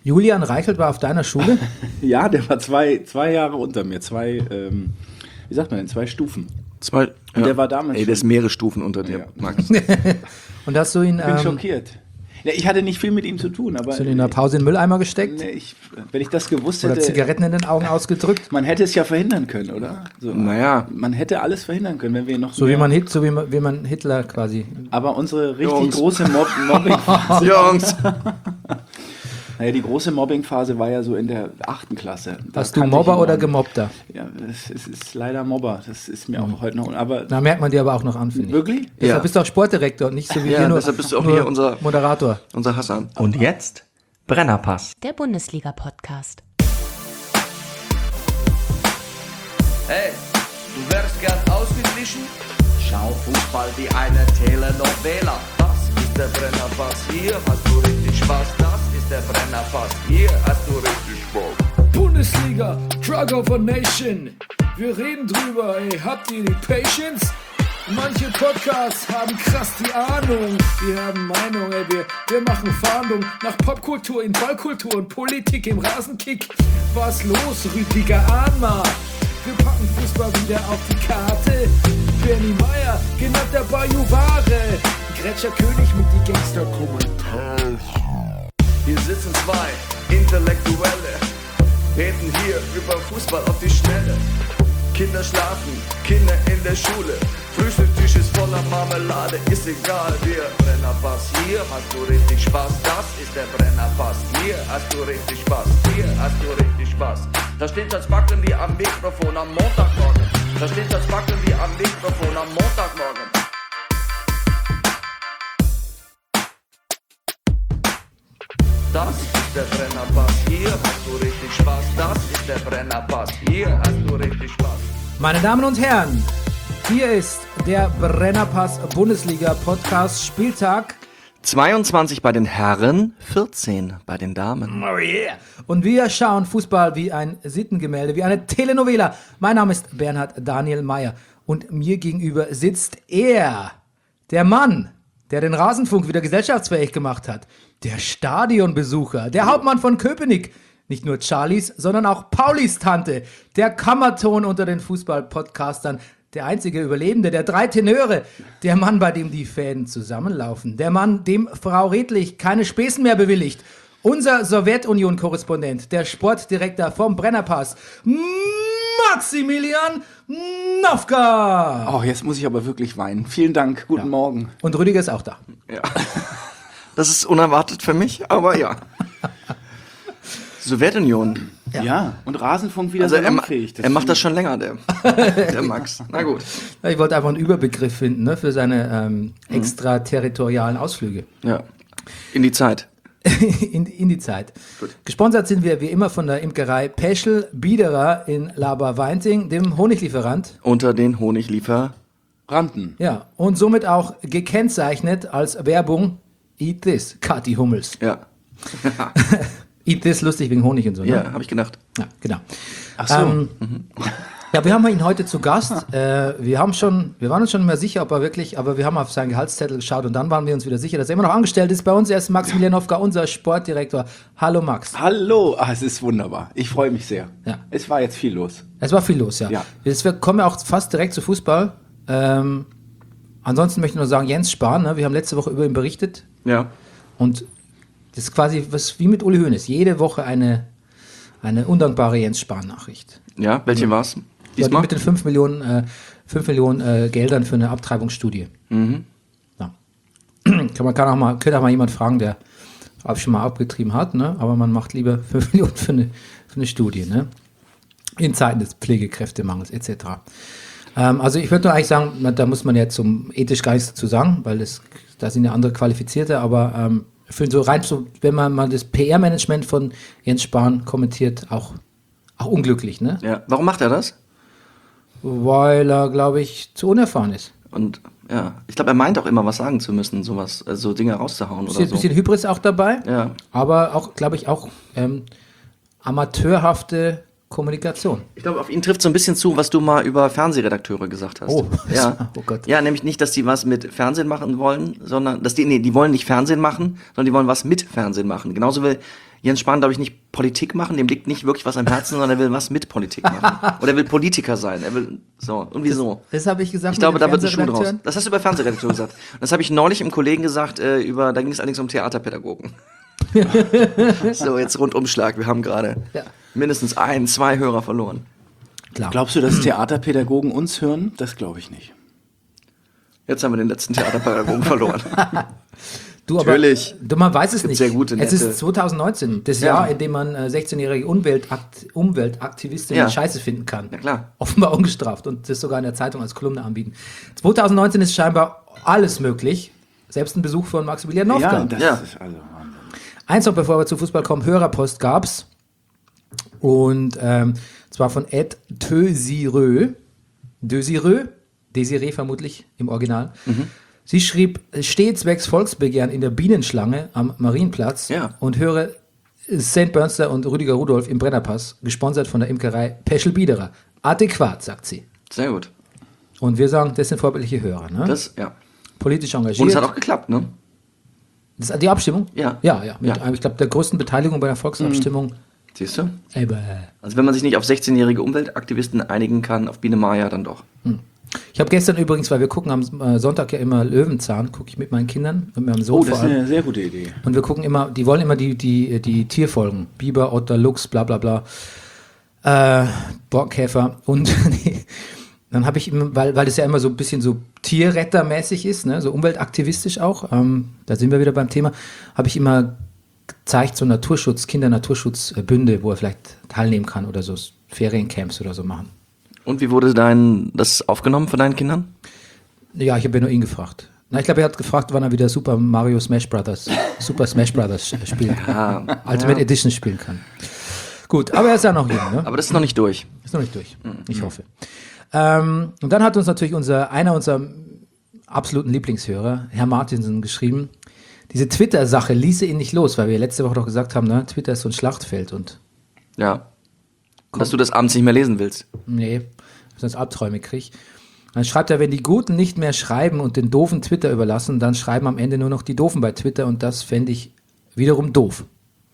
Julian Reichelt war auf deiner Schule? Ja, der war zwei Jahre unter mir. Wie sagt man denn, 2 Stufen. Und der war damals der ist mehrere Stufen unter dir, Max. Und hast du ihn... Ich bin schockiert. Ja, ich hatte nicht viel mit ihm zu tun, aber... Hast du ihn in der Pause in den Mülleimer gesteckt? Nee, wenn ich das gewusst Oder hätte... Zigaretten in den Augen ausgedrückt? Man hätte es ja verhindern können, oder? So, naja. Man hätte alles verhindern können, wenn wir noch... So wie man Hitler quasi... Aber unsere richtig große Mobbing-Phase... Jungs! Naja, die große Mobbing-Phase war ja so in der 8. Klasse. Hast du Mobber oder Gemobbter? Ja, es ist leider Mobber. Das ist mir auch heute noch... Aber da merkt man dir aber auch noch an, finde ich. Wirklich? Deshalb bist du auch Sportdirektor und nicht so wie Ja, hier nur, deshalb bist du auch hier unser Moderator. Unser Hassan. Und jetzt Brennerpass. Der Bundesliga-Podcast. Hey, du wärst gern ausgeglichen? Schau Fußball wie eine Telenovela. Das ist der Brennerpass, hier hast du richtig Spaß. Das ist der Brennerpass, hier hast du richtig Spaß. Bundesliga, Drug of a Nation. Wir reden drüber, ey, habt ihr die Patience? Manche Podcasts haben krass die Ahnung. Wir haben Meinung, ey, wir machen Fahndung nach Popkultur in Ballkultur und Politik im Rasenkick. Was los, Rüdiger Ahnma? Wir packen Fußball wieder auf die Karte. Bernie Meyer, genannt der Bajuware. Gretscher König mit die Gangster-Kommentare. Hier sitzen 2 Intellektuelle, reden hier über Fußball auf die Schnelle. Kinder schlafen, Kinder in der Schule. Frühstückstisch ist voller Marmelade, ist egal, wir Brennerpass. Hier hast du richtig Spaß, das ist der Brennerpass. Hier hast du richtig Spaß, hier hast du richtig Spaß. Da steht das Backen wie am Mikrofon am Montagmorgen. Da steht das Backen wie am Mikrofon am Montagmorgen. Das ist der Brennerpass, hier hast du richtig Spaß. Das ist der Brennerpass, hier hast du richtig Spaß. Meine Damen und Herren, hier ist der Brennerpass Bundesliga Podcast Spieltag 22 bei den Herren, 14 bei den Damen. Oh yeah. Und wir schauen Fußball wie ein Sittengemälde, wie eine Telenovela. Mein Name ist Bernhard Daniel Meyer und mir gegenüber sitzt er, der Mann, der den Rasenfunk wieder gesellschaftsfähig gemacht hat, der Stadionbesucher, der Hauptmann von Köpenick, nicht nur Charlies, sondern auch Paulis Tante, der Kammerton unter den Fußball-Podcastern, der einzige Überlebende, der 3 Tenöre, der Mann, bei dem die Fäden zusammenlaufen, der Mann, dem Frau Redlich keine Späßen mehr bewilligt, unser Sowjetunion-Korrespondent, der Sportdirektor vom Brennerpass, Maximilian Nowka. Oh, jetzt muss ich aber wirklich weinen. Vielen Dank, guten Morgen. Und Rüdiger ist auch da. Ja. Das ist unerwartet für mich, aber ja. Sowjetunion. Ja, und Rasenfunk wieder Also salonfähig. er macht das schon länger, der Max. Na gut. Ich wollte einfach einen Überbegriff finden, ne, für seine extraterritorialen Ausflüge. Ja. In die Zeit. in die Zeit. Gut. Gesponsert sind wir wie immer von der Imkerei Peschel Biederer in Laberweinting, dem Honiglieferant. Unter den Honiglieferanten. Ja, und somit auch gekennzeichnet als Werbung Eat This, Kathi Hummels. Ja. Eat This, lustig wegen Honig und so, ne? Ja, habe ich gedacht. Ja, genau. Ach so. Ja, wir haben ihn heute zu Gast. Wir waren uns schon nicht mehr sicher, ob er wirklich, aber wir haben auf seinen Gehaltszettel geschaut und dann waren wir uns wieder sicher, dass er immer noch angestellt ist bei uns. Er ist Maximilian Nowka, unser Sportdirektor. Hallo Max. Hallo, es ist wunderbar. Ich freue mich sehr. Ja. Es war jetzt viel los. Es war viel los, ja. Jetzt kommen wir auch fast direkt zu Fußball. Ansonsten möchte ich nur sagen, Jens Spahn, ne, wir haben letzte Woche über ihn berichtet. Ja. Und das ist quasi was wie mit Uli Hoeneß. Jede Woche eine undankbare Jens Spahn-Nachricht. Ja, welche war's? Ja, die mit den 5 Millionen Geldern für eine Abtreibungsstudie. Mhm. Ja. Könnte auch mal jemand fragen, der schon mal abgetrieben hat, ne? Aber man macht lieber 5 Millionen für eine Studie, ne? In Zeiten des Pflegekräftemangels etc. Also ich würde nur eigentlich sagen, da muss man jetzt ethisch gar nichts dazu sagen, weil da sind ja andere Qualifizierte, aber für so rein so, wenn man mal das PR-Management von Jens Spahn kommentiert, auch unglücklich, ne? Ja. Warum macht er das? Weil er, glaube ich, zu unerfahren ist. Und ja, ich glaube, er meint auch immer, was sagen zu müssen, sowas, so Dinge rauszuhauen oder so. Ein bisschen Hybris auch dabei, ja. Aber auch, glaube ich, auch amateurhafte Kommunikation. Ich glaube, auf ihn trifft so ein bisschen zu, was du mal über Fernsehredakteure gesagt hast. Oh, ja. Oh Gott. Ja, nämlich nicht, dass die was mit Fernsehen machen wollen, sondern, die wollen nicht Fernsehen machen, sondern die wollen was mit Fernsehen machen. Genauso will Jens Spahn, glaube ich, nicht Politik machen, dem liegt nicht wirklich was am Herzen, sondern er will was mit Politik machen. Oder er will Politiker sein. Er will so, irgendwie so. Das habe ich gesagt. Ich glaube, da wird ein Schuh draus. Das hast du bei Fernsehredakteur gesagt. Das habe ich neulich im Kollegen gesagt, da ging es allerdings um Theaterpädagogen. So, jetzt Rundumschlag. Wir haben gerade mindestens 2 Hörer verloren. Klar. Glaubst du, dass Theaterpädagogen uns hören? Das glaube ich nicht. Jetzt haben wir den letzten Theaterpädagogen verloren. Du, aber, Natürlich. Man weiß es Gibt nicht. sehr gute, es nette- ist 2019, das Jahr, in dem man 16-jährige Umweltaktivistinnen Scheiße finden kann. Ja, klar. Offenbar ungestraft und das sogar in der Zeitung als Kolumne anbieten. 2019 ist scheinbar alles möglich. Selbst ein Besuch von Maximilian Nowka. Ja, das ist also Wahnsinn. Eins noch, bevor wir zu Fußball kommen, Hörerpost gab's. Und zwar von Ed Desireux, Desiree vermutlich im Original. Sie schrieb, stehe zwecks Volksbegehren in der Bienenschlange am Marienplatz und höre St. Bernster und Rüdiger Rudolf im Brennerpass, gesponsert von der Imkerei Peschel Biederer. Adäquat, sagt sie. Sehr gut. Und wir sagen, das sind vorbildliche Hörer. Ne? Das, ja. Politisch engagiert. Und es hat auch geklappt, ne? Das ist die Abstimmung? Ja. Ja. Ich glaube, der größten Beteiligung bei der Volksabstimmung. Siehst du? Aber, Also wenn man sich nicht auf 16-jährige Umweltaktivisten einigen kann, auf Biene Maya dann doch. Ich habe gestern übrigens, weil wir gucken am Sonntag ja immer Löwenzahn, gucke ich mit meinen Kindern, mit meinem Sohn Oh, das vor ist allem. eine sehr gute Idee. Und wir gucken immer, die wollen immer die Tierfolgen. Biber, Otter, Luchs, bla bla bla. Borkenkäfer. Und dann habe ich immer, weil das ja immer so ein bisschen so tierrettermäßig ist, ne, so umweltaktivistisch auch, da sind wir wieder beim Thema, habe ich immer gezeigt, so Kindernaturschutzbünde, wo er vielleicht teilnehmen kann oder so Feriencamps oder so machen. Und wie wurde das aufgenommen von deinen Kindern? Ja, ich habe ja nur ihn gefragt. Na, ich glaube, er hat gefragt, wann er wieder Super Smash Brothers spielen kann. Ultimate Edition spielen kann. Gut, aber er ist ja noch jung, ne? Aber das ist noch nicht durch. Ist noch nicht durch. Ich hoffe. Und dann hat uns natürlich einer unserer absoluten Lieblingshörer, Herr Martinsen, geschrieben, diese Twitter-Sache ließe ihn nicht los, weil wir letzte Woche doch gesagt haben, ne, Twitter ist so ein Schlachtfeld und Ja. Und dass du das abends nicht mehr lesen willst. nee, sonst Albträume krieg. Dann schreibt er, wenn die Guten nicht mehr schreiben und den Doofen Twitter überlassen, dann schreiben am Ende nur noch die Doofen bei Twitter und das fände ich wiederum doof.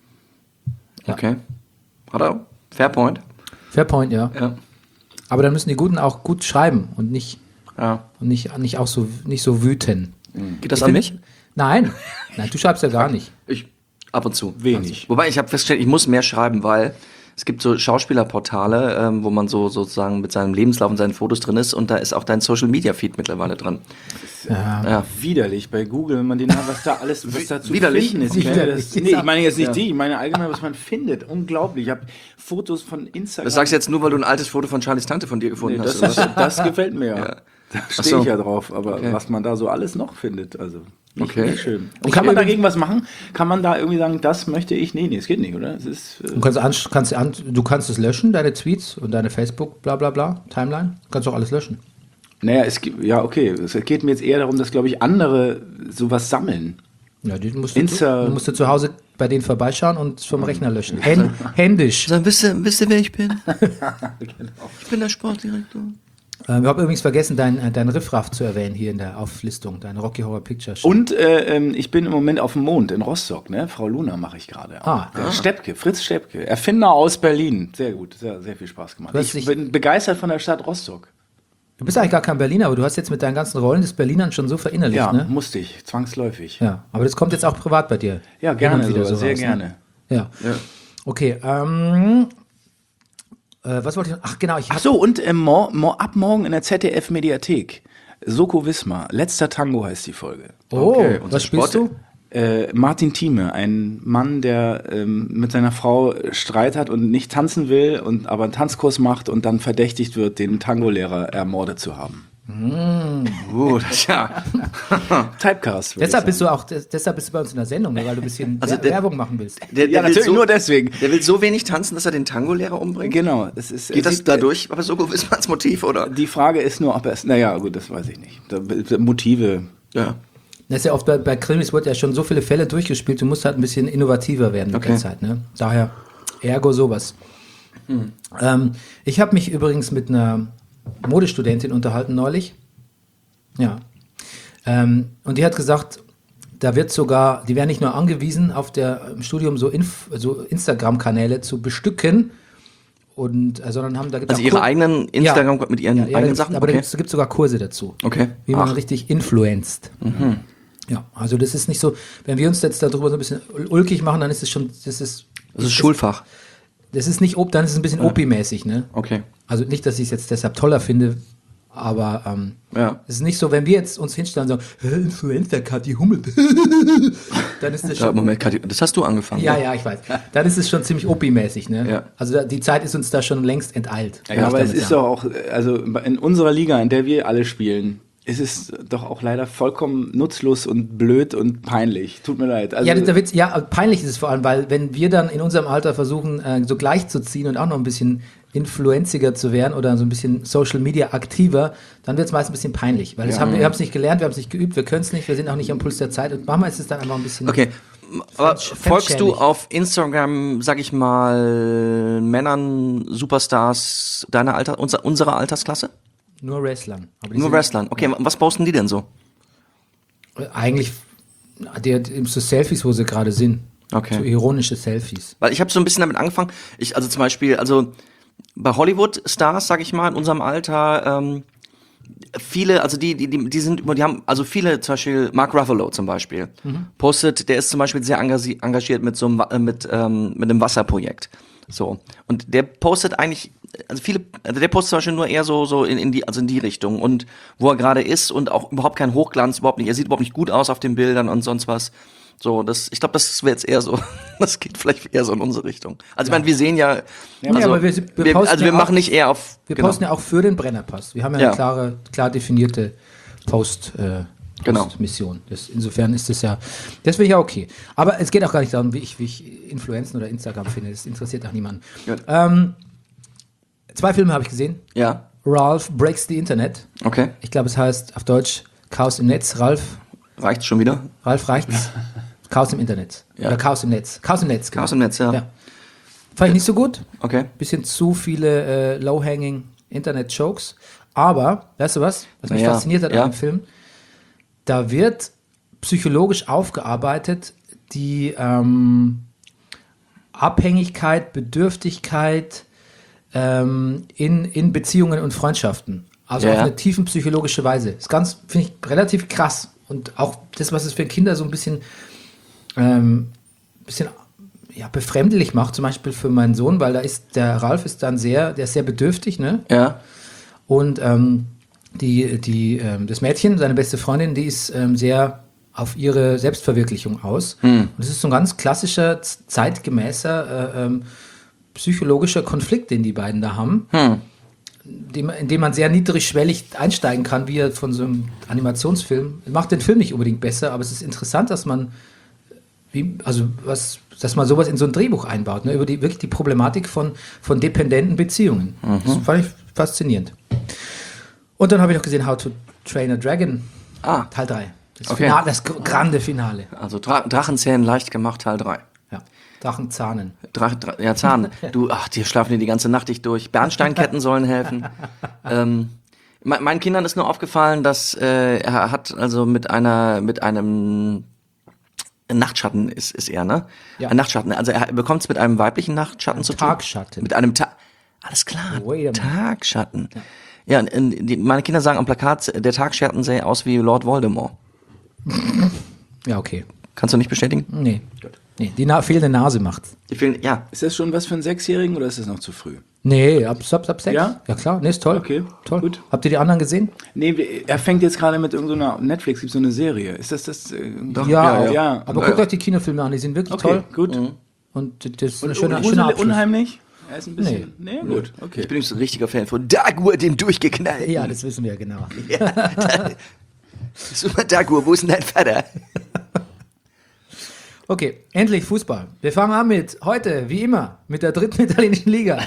Ja. Okay. Hat er? Fair point. Fair point, ja. Ja. Aber dann müssen die Guten auch gut schreiben und nicht auch so wüten. Geht das an mich? Nein, du schreibst ja gar nicht. Ich ab und zu. Wenig. Also, wobei ich habe festgestellt, ich muss mehr schreiben, weil es gibt so Schauspielerportale, wo man so sozusagen mit seinem Lebenslauf und seinen Fotos drin ist und da ist auch dein Social-Media-Feed mittlerweile dran. Ja. Widerlich bei Google, wenn man den hat, was da zu Widerlich? finden ist. Widerlich. Ich meine jetzt nicht ich meine allgemein, was man findet. Unglaublich. Ich habe Fotos von Instagram. Das sagst du jetzt nur, weil du ein altes Foto von Charlies Tante von dir gefunden hast. Oder was? Das gefällt mir ja. Ja. Da Ach stehe so. ich ja drauf. Aber Okay. was man da so alles noch findet, also nicht schön. Und Ich kann hab man übrigens- dagegen was machen? Kann man da irgendwie sagen, das möchte ich? Nee, es geht nicht, oder? Es ist, Du kannst es löschen, deine Tweets und deine Facebook, bla bla bla, Timeline. Du kannst auch alles löschen. naja, okay. Es geht mir jetzt eher darum, dass, glaube ich, andere sowas sammeln. Ja, du musst du zu Hause bei denen vorbeischauen und vom Rechner löschen. Händisch. Dann wisst ihr, wer ich bin? Ich bin der Sportdirektor. Wir haben übrigens vergessen, dein Riffraff zu erwähnen hier in der Auflistung, dein Rocky Horror Picture Show. Und ich bin im Moment auf dem Mond in Rostock, ne? Frau Luna mache ich gerade. Fritz Steppke, Erfinder aus Berlin. Sehr gut, sehr viel Spaß gemacht. Du hast Ich dich- bin begeistert von der Stadt Rostock. Du bist eigentlich gar kein Berliner, aber du hast jetzt mit deinen ganzen Rollen des Berlinern schon so verinnerlicht, Ja, ne? musste ich, zwangsläufig. Ja, aber das kommt jetzt auch privat bei dir. Ja, Hin gerne, und wieder sehr raus, ne? gerne. Ja. Okay, was wollte ich noch? Ach genau, Ach so, und ab morgen in der ZDF-Mediathek. Soko Wismar, letzter Tango heißt die Folge. Oh, Okay, unser was spielst Sport- du? Martin Thieme, ein Mann, der mit seiner Frau Streit hat und nicht tanzen will, aber einen Tanzkurs macht und dann verdächtigt wird, den Tango-Lehrer ermordet zu haben. Das ja. Typecast. würde Deshalb ich sagen. bist du bei uns in der Sendung, ne? Weil du ein bisschen Also der- Werbung machen willst. Der Ja, will natürlich nur deswegen. Der will so wenig tanzen, dass er den Tango-Lehrer umbringt? Genau. Es ist, Geht das dadurch? Aber so ist man das Motiv, oder? Die Frage ist nur, ob er es. Naja, gut, das weiß ich nicht. Motive. Ja. Das ist ja oft bei Krimis wird ja schon so viele Fälle durchgespielt, du musst halt ein bisschen innovativer werden mit der Okay. Zeit, ne? Daher, ergo sowas. Ich habe mich übrigens mit einer Modestudentin unterhalten neulich. Ja. Und die hat gesagt, da wird sogar, die werden nicht nur angewiesen, auf im Studium so Instagram-Kanäle zu bestücken, und sondern haben da gibt's Also auch ihre eigenen Instagram mit ihren eigenen Sachen? Aber Okay. da gibt's sogar Kurse dazu. Okay. Wie man richtig influenzt. Ja, also das ist nicht so, wenn wir uns jetzt darüber so ein bisschen ulkig machen, dann ist es schon, Das ist Schulfach. Das ist nicht, dann ist es ein bisschen OP-mäßig, ne? Okay. Also nicht, dass ich es jetzt deshalb toller finde, aber es ist nicht so, wenn wir jetzt uns hinstellen und sagen, Influencer, Kathi Hummel, dann ist das schon... Moment, Kathi, das hast du angefangen. Ja, ich weiß. Dann ist es schon ziemlich OP-mäßig, ne? Ja. Also die Zeit ist uns da schon längst enteilt. Ja, aber es ist doch auch, also in unserer Liga, in der wir alle spielen, ist es doch auch leider vollkommen nutzlos und blöd und peinlich. Tut mir leid. Also, peinlich ist es vor allem, weil wenn wir dann in unserem Alter versuchen, so gleichzuziehen und auch noch ein bisschen influenziger zu werden oder so ein bisschen Social Media aktiver, dann wird es meist ein bisschen peinlich. Weil wir haben es nicht gelernt, wir haben es nicht geübt, wir können es nicht, wir sind auch nicht am Puls der Zeit und manchmal ist es dann einfach ein bisschen... Okay, aber folgst du auf Instagram, sag ich mal, Männern, Superstars unserer Altersklasse? Nur Wrestlern. Nur Wrestlern. Okay, was posten die denn so? Eigentlich so Selfies, wo sie gerade sind. Okay. So ironische Selfies. Weil ich habe so ein bisschen damit angefangen, also zum Beispiel, bei Hollywood-Stars, sag ich mal, in unserem Alter, viele, also die haben, also viele, zum Beispiel Mark Ruffalo zum Beispiel, postet, der ist zum Beispiel sehr engagiert mit mit einem Wasserprojekt. So. Und der postet eigentlich, der postet zum Beispiel nur eher so in die Richtung und wo er gerade ist und auch überhaupt kein Hochglanz, überhaupt nicht, er sieht überhaupt nicht gut aus auf den Bildern und sonst was. So, ich glaube, das wäre jetzt eher so, das geht vielleicht eher so in unsere Richtung. Also, ich meine, wir sehen ja, aber wir machen nicht eher auf, wir posten ja auch für den Brennerpass. Wir haben ja eine klar definierte Postmission. Insofern ist das ja, das wäre ja okay. Aber es geht auch gar nicht darum, wie ich Influenzen oder Instagram finde. Das interessiert auch niemanden. 2 Filme habe ich gesehen. Ja. Ralph Breaks the Internet. Okay. Ich glaube, es heißt auf Deutsch Chaos im Netz. Ralph schon wieder? Ralph reicht's. Chaos im Internet. Ja. Oder Chaos im Netz. Chaos im Netz, genau. Chaos im Netz, ja. Fand ich nicht so gut. Okay. Bisschen zu viele low-hanging Internet-Jokes. Aber, weißt du was mich fasziniert hat an dem Film? Da wird psychologisch aufgearbeitet, die Abhängigkeit, Bedürftigkeit in Beziehungen und Freundschaften. Also auf eine tiefenpsychologische Weise. Das Ganze finde ich relativ krass. Und auch das, was es für Kinder so ein bisschen befremdlich macht, zum Beispiel für meinen Sohn, weil der Ralf ist dann der ist sehr bedürftig, ne? Ja. Und das Mädchen, seine beste Freundin, die ist sehr auf ihre Selbstverwirklichung aus. Und das ist so ein ganz klassischer, zeitgemäßer psychologischer Konflikt, den die beiden da haben. In dem man sehr niedrigschwellig einsteigen kann, wie von so einem Animationsfilm. Macht den Film nicht unbedingt besser, aber es ist interessant, dass man sowas in so ein Drehbuch einbaut, ne, über wirklich die Problematik von dependenten Beziehungen. Das fand ich faszinierend. Und dann habe ich noch gesehen How to Train a Dragon, Teil 3. Das grande Finale. Also Drachenzähmen leicht gemacht, Teil 3. Ja, Drachenzahnen. Zahn. Die schlafen dir die ganze Nacht nicht durch. Bernsteinketten sollen helfen. Meinen Kindern ist nur aufgefallen, dass er hat also mit einem Nachtschatten ist er, ne? Ja. Ein Nachtschatten. Also er bekommt es mit einem weiblichen Nachtschatten zu tun. Tagschatten. Mit einem alles klar. Tagschatten. Ja, meine Kinder sagen am Plakat, der Tagschatten sähe aus wie Lord Voldemort. Ja, okay. Kannst du nicht bestätigen? Nee. Gut. Nee, die fehlende Nase macht's. Ist das schon was für einen 6-Jährigen oder ist das noch zu früh? Nee, ab 6. Ja? Ja klar, nee, ist toll. Okay, toll. Gut. Habt ihr die anderen gesehen? Nee, er fängt jetzt gerade mit irgendeiner Netflix, gibt so eine Serie. Ist das? Doch, ja. Aber guckt euch die Kinofilme an, die sind wirklich toll. Gut. Und das ist ein schöner Abschluss. Unheimlich? Er ist ein bisschen. Nee, gut. Okay. Ich bin übrigens ein richtiger Fan von Dagur, dem Durchgeknallten. Ja, das wissen wir genau. Super Dagur, wo ist denn dein Vater? Okay, endlich Fußball. Wir fangen an heute, wie immer, mit der 3. italienischen Liga.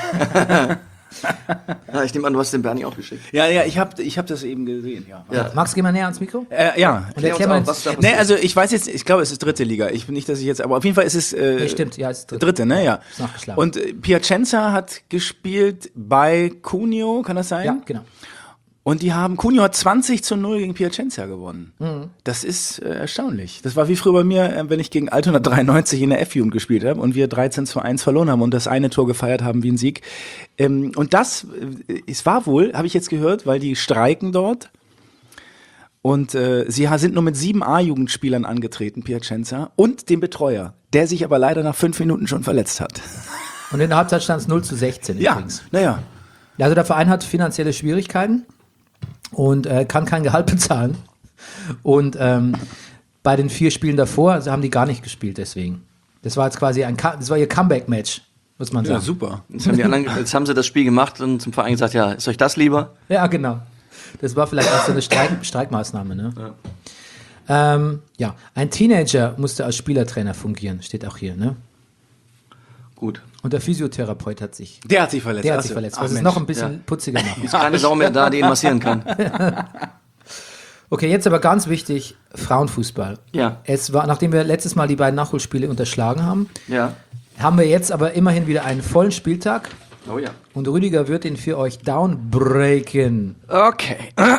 Ich nehme an, du hast den Bernie auch geschickt. Ja, ich hab das eben gesehen. Ja. Max, geh mal näher ans Mikro. Ja. Und erklär mal, was da passiert. Also ich weiß jetzt, ich glaube, es ist 3. Liga. Aber auf jeden Fall ist es stimmt, ja, es ist 3., ne? Ja. Ist nachgeschlagen. Und Piacenza hat gespielt bei Cuneo, kann das sein? Ja, genau. Und die haben, Cuneo hat 20-0 gegen Piacenza gewonnen. Das ist erstaunlich. Das war wie früher bei mir, wenn ich gegen Altona 93 in der F-Jugend gespielt habe und wir 13-1 verloren haben und das eine Tor gefeiert haben wie ein Sieg. Und das, es war wohl, habe ich jetzt gehört, weil die streiken dort. Und sie sind nur mit 7 A-Jugendspielern angetreten, Piacenza, und dem Betreuer, der sich aber leider nach 5 Minuten schon verletzt hat. Und in der Halbzeit stand es 0-16 übrigens. Naja. Also der Verein hat finanzielle Schwierigkeiten und kann kein Gehalt bezahlen. Und bei den 4 Spielen davor haben die gar nicht gespielt deswegen. Das war jetzt quasi das war ihr Comeback-Match, muss man sagen. Ja, super. Jetzt haben sie das Spiel gemacht und zum Verein gesagt, ja, ist euch das lieber? Ja, genau. Das war vielleicht auch so eine Streikmaßnahme, ne? Ja. Ein Teenager musste als Spielertrainer fungieren, steht auch hier, ne? Gut. Und der Physiotherapeut hat sich verletzt. was es noch ein bisschen putziger macht. Ist keine Sau mehr da, die ihn massieren kann. Okay, jetzt aber ganz wichtig, Frauenfußball. Ja. Es war, nachdem wir letztes Mal die beiden Nachholspiele unterschlagen haben, Ja. haben wir jetzt aber immerhin wieder einen vollen Spieltag. Oh ja. Und Rüdiger wird ihn für euch downbreaken. Okay.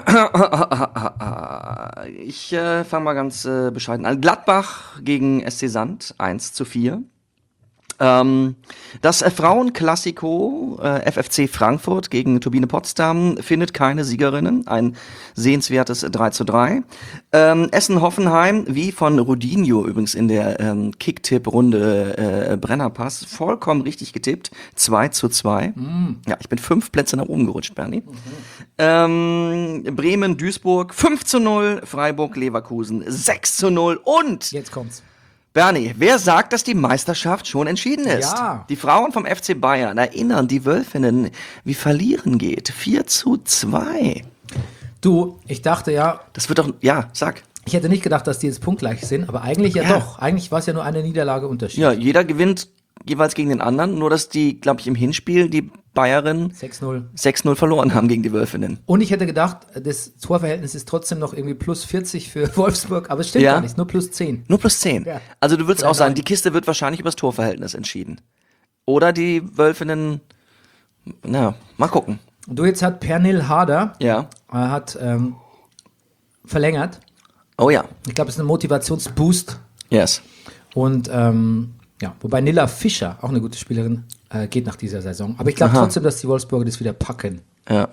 Ich fange mal ganz bescheiden an. Gladbach gegen SC Sand, 1:4. Das Frauenklassiko FFC Frankfurt gegen Turbine Potsdam findet keine Siegerinnen. Ein sehenswertes 3:3. Essen-Hoffenheim, wie von Rodinho übrigens in der Kick-Tipp-Runde Brennerpass, vollkommen richtig getippt. 2:2. Ja, ich bin 5 Plätze nach oben gerutscht, Bernie. Bremen-Duisburg 5:0. Freiburg-Leverkusen 6:0. Und Jetzt kommt's. Bernie, wer sagt, dass die Meisterschaft schon entschieden ist? Ja. Die Frauen vom FC Bayern erinnern die Wölfinnen, wie verlieren geht. 4:2. Du, ich dachte ja, Das wird doch, ja, sag. ich hätte nicht gedacht, dass die jetzt punktgleich sind, aber eigentlich ja doch. Eigentlich war es ja nur eine Niederlage Unterschied. Ja, jeder gewinnt jeweils gegen den anderen, nur dass die, glaube ich, im Hinspiel die Bayerinnen 6:0. 6:0 verloren haben gegen die Wölfinnen. Und ich hätte gedacht, das Torverhältnis ist trotzdem noch irgendwie plus 40 für Wolfsburg, aber es stimmt Ja. gar nicht, nur plus 10. Nur plus 10. Ja. Also du würdest Oder auch sagen, nein. die Kiste wird wahrscheinlich übers Torverhältnis entschieden. Oder die Wölfinnen, na, mal gucken. Und du, jetzt hat Pernil Harder Ja. hat verlängert. Oh ja. Ich glaube, es ist ein Motivationsboost. Yes. Und ja, wobei Nilla Fischer, auch eine gute Spielerin, geht nach dieser Saison. Aber ich glaube trotzdem, dass die Wolfsburger das wieder packen. Ja.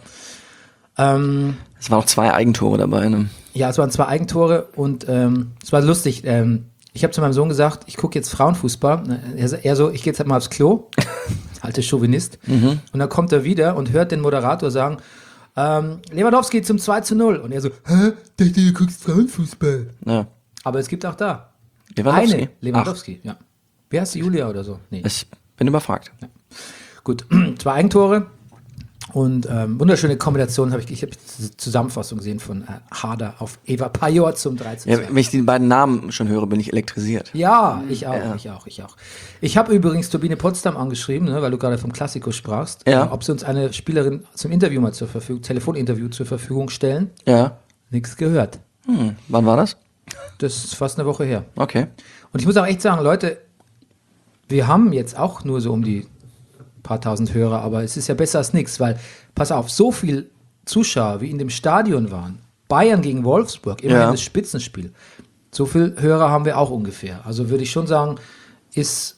Es waren auch 2 Eigentore dabei, ne? Ja, es waren 2 Eigentore und es war lustig. Ich habe zu meinem Sohn gesagt, ich gucke jetzt Frauenfußball. Er so, ich gehe jetzt halt mal aufs Klo. Alte Chauvinist. Und dann kommt er wieder und hört den Moderator sagen, Lewandowski zum 2:0. Und er so, hä? Dachte, du guckst Frauenfußball. Ja. Aber es gibt auch da Lewandowski? eine Lewandowski, ja. Wie heißt die, Julia oder so? Nee. Ich bin überfragt. Gut, 2 Eigentore und wunderschöne Kombination. Ich habe die Zusammenfassung gesehen von Harder auf Eva Pajor zum 3:2. Ja, wenn ich die beiden Namen schon höre, bin ich elektrisiert. Ja, ich auch. Ich habe übrigens Turbine Potsdam angeschrieben, ne, weil du gerade vom Klassiko sprachst, Ja. ob sie uns eine Spielerin zum Interview mal Telefoninterview zur Verfügung stellen. Ja. Nichts gehört. Wann war das? Das ist fast eine Woche her. Okay. Und ich muss auch echt sagen, Leute, wir haben jetzt auch nur so um die paar tausend Hörer, aber es ist ja besser als nichts, weil, pass auf, so viel Zuschauer wie in dem Stadion waren, Bayern gegen Wolfsburg, immerhin das Spitzenspiel, so viel Hörer haben wir auch ungefähr. Also würde ich schon sagen, ist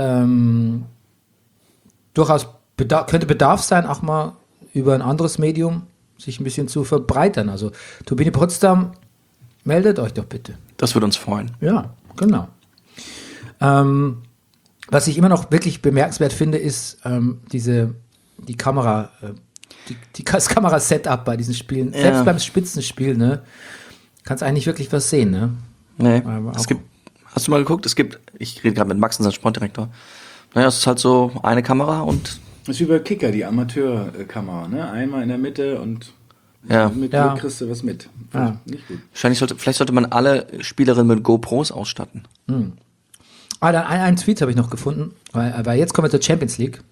durchaus könnte Bedarf sein, auch mal über ein anderes Medium sich ein bisschen zu verbreitern. Also Turbine Potsdam, meldet euch doch bitte. Das würde uns freuen. Ja, genau. Was ich immer noch wirklich bemerkenswert finde, ist die Kamera, das Kamerasetup bei diesen Spielen. Ja. Selbst beim Spitzenspiel, ne, kannst eigentlich wirklich was sehen, ne? Nee. Aber Es auch- gibt, hast du mal geguckt? Ich rede gerade mit Max, unserem Sportdirektor. Naja, es ist halt so eine Kamera und Das ist wie bei Kicker, die Amateurkamera, ne? Einmal in der Mitte und ja. mit Ja. Glück kriegst du was mit. Ja. Nicht gut. Vielleicht sollte man alle Spielerinnen mit GoPros ausstatten. Dann einen Tweet habe ich noch gefunden, weil jetzt kommen wir zur Champions League.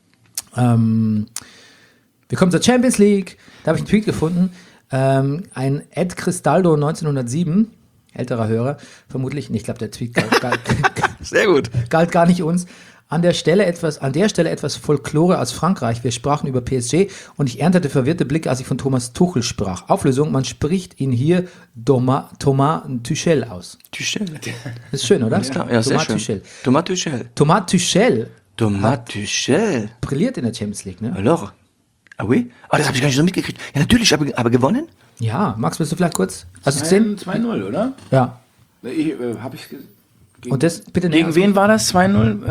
Wir kommen zur Champions League. Da habe ich einen Tweet gefunden. Ein Ed Cristaldo 1907, älterer Hörer, vermutlich. Ich glaube, der Tweet Sehr gut. galt gar nicht uns. An der Stelle etwas Folklore aus Frankreich. Wir sprachen über PSG und ich erntete verwirrte Blicke, als ich von Thomas Tuchel sprach. Auflösung, man spricht ihn hier Thomas Tuchel aus. Tuchel. Ist schön, oder? Ja, sehr schön. Tuchel. Thomas Tuchel. Thomas Tuchel Thomas Tuchel. brilliert in der Champions League, ne? Alors? Ah oui? Oh, das habe ich gar nicht so mitgekriegt. Ja, natürlich, aber gewonnen? Ja, Max, willst du vielleicht kurz? Hast du gesehen? 2-0, oder? Ja. Habe ich Und das bitte Gegen wen war das? 2-0?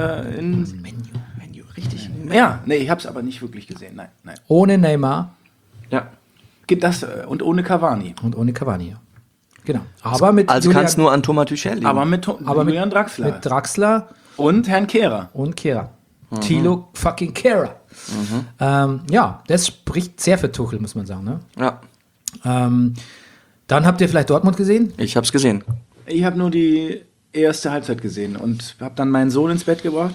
Menu, richtig. Ja, nee, ich habe es aber nicht wirklich gesehen. Nein. Ohne Neymar Ja. Geht das und ohne Cavani. und ohne Cavani. Ja. Genau. Aber mit Also kann es nur an Thomas Tuchel liegen. Aber mit Julian Draxler. mit Draxler Und Herrn Kehrer. und Kehrer. Thilo fucking Kehrer. Ja, das spricht sehr für Tuchel, muss man sagen. Ne? Ja, Dann habt ihr vielleicht Dortmund gesehen? ich habe es gesehen. Ich habe nur die erste Halbzeit gesehen und habe dann meinen Sohn ins Bett gebracht,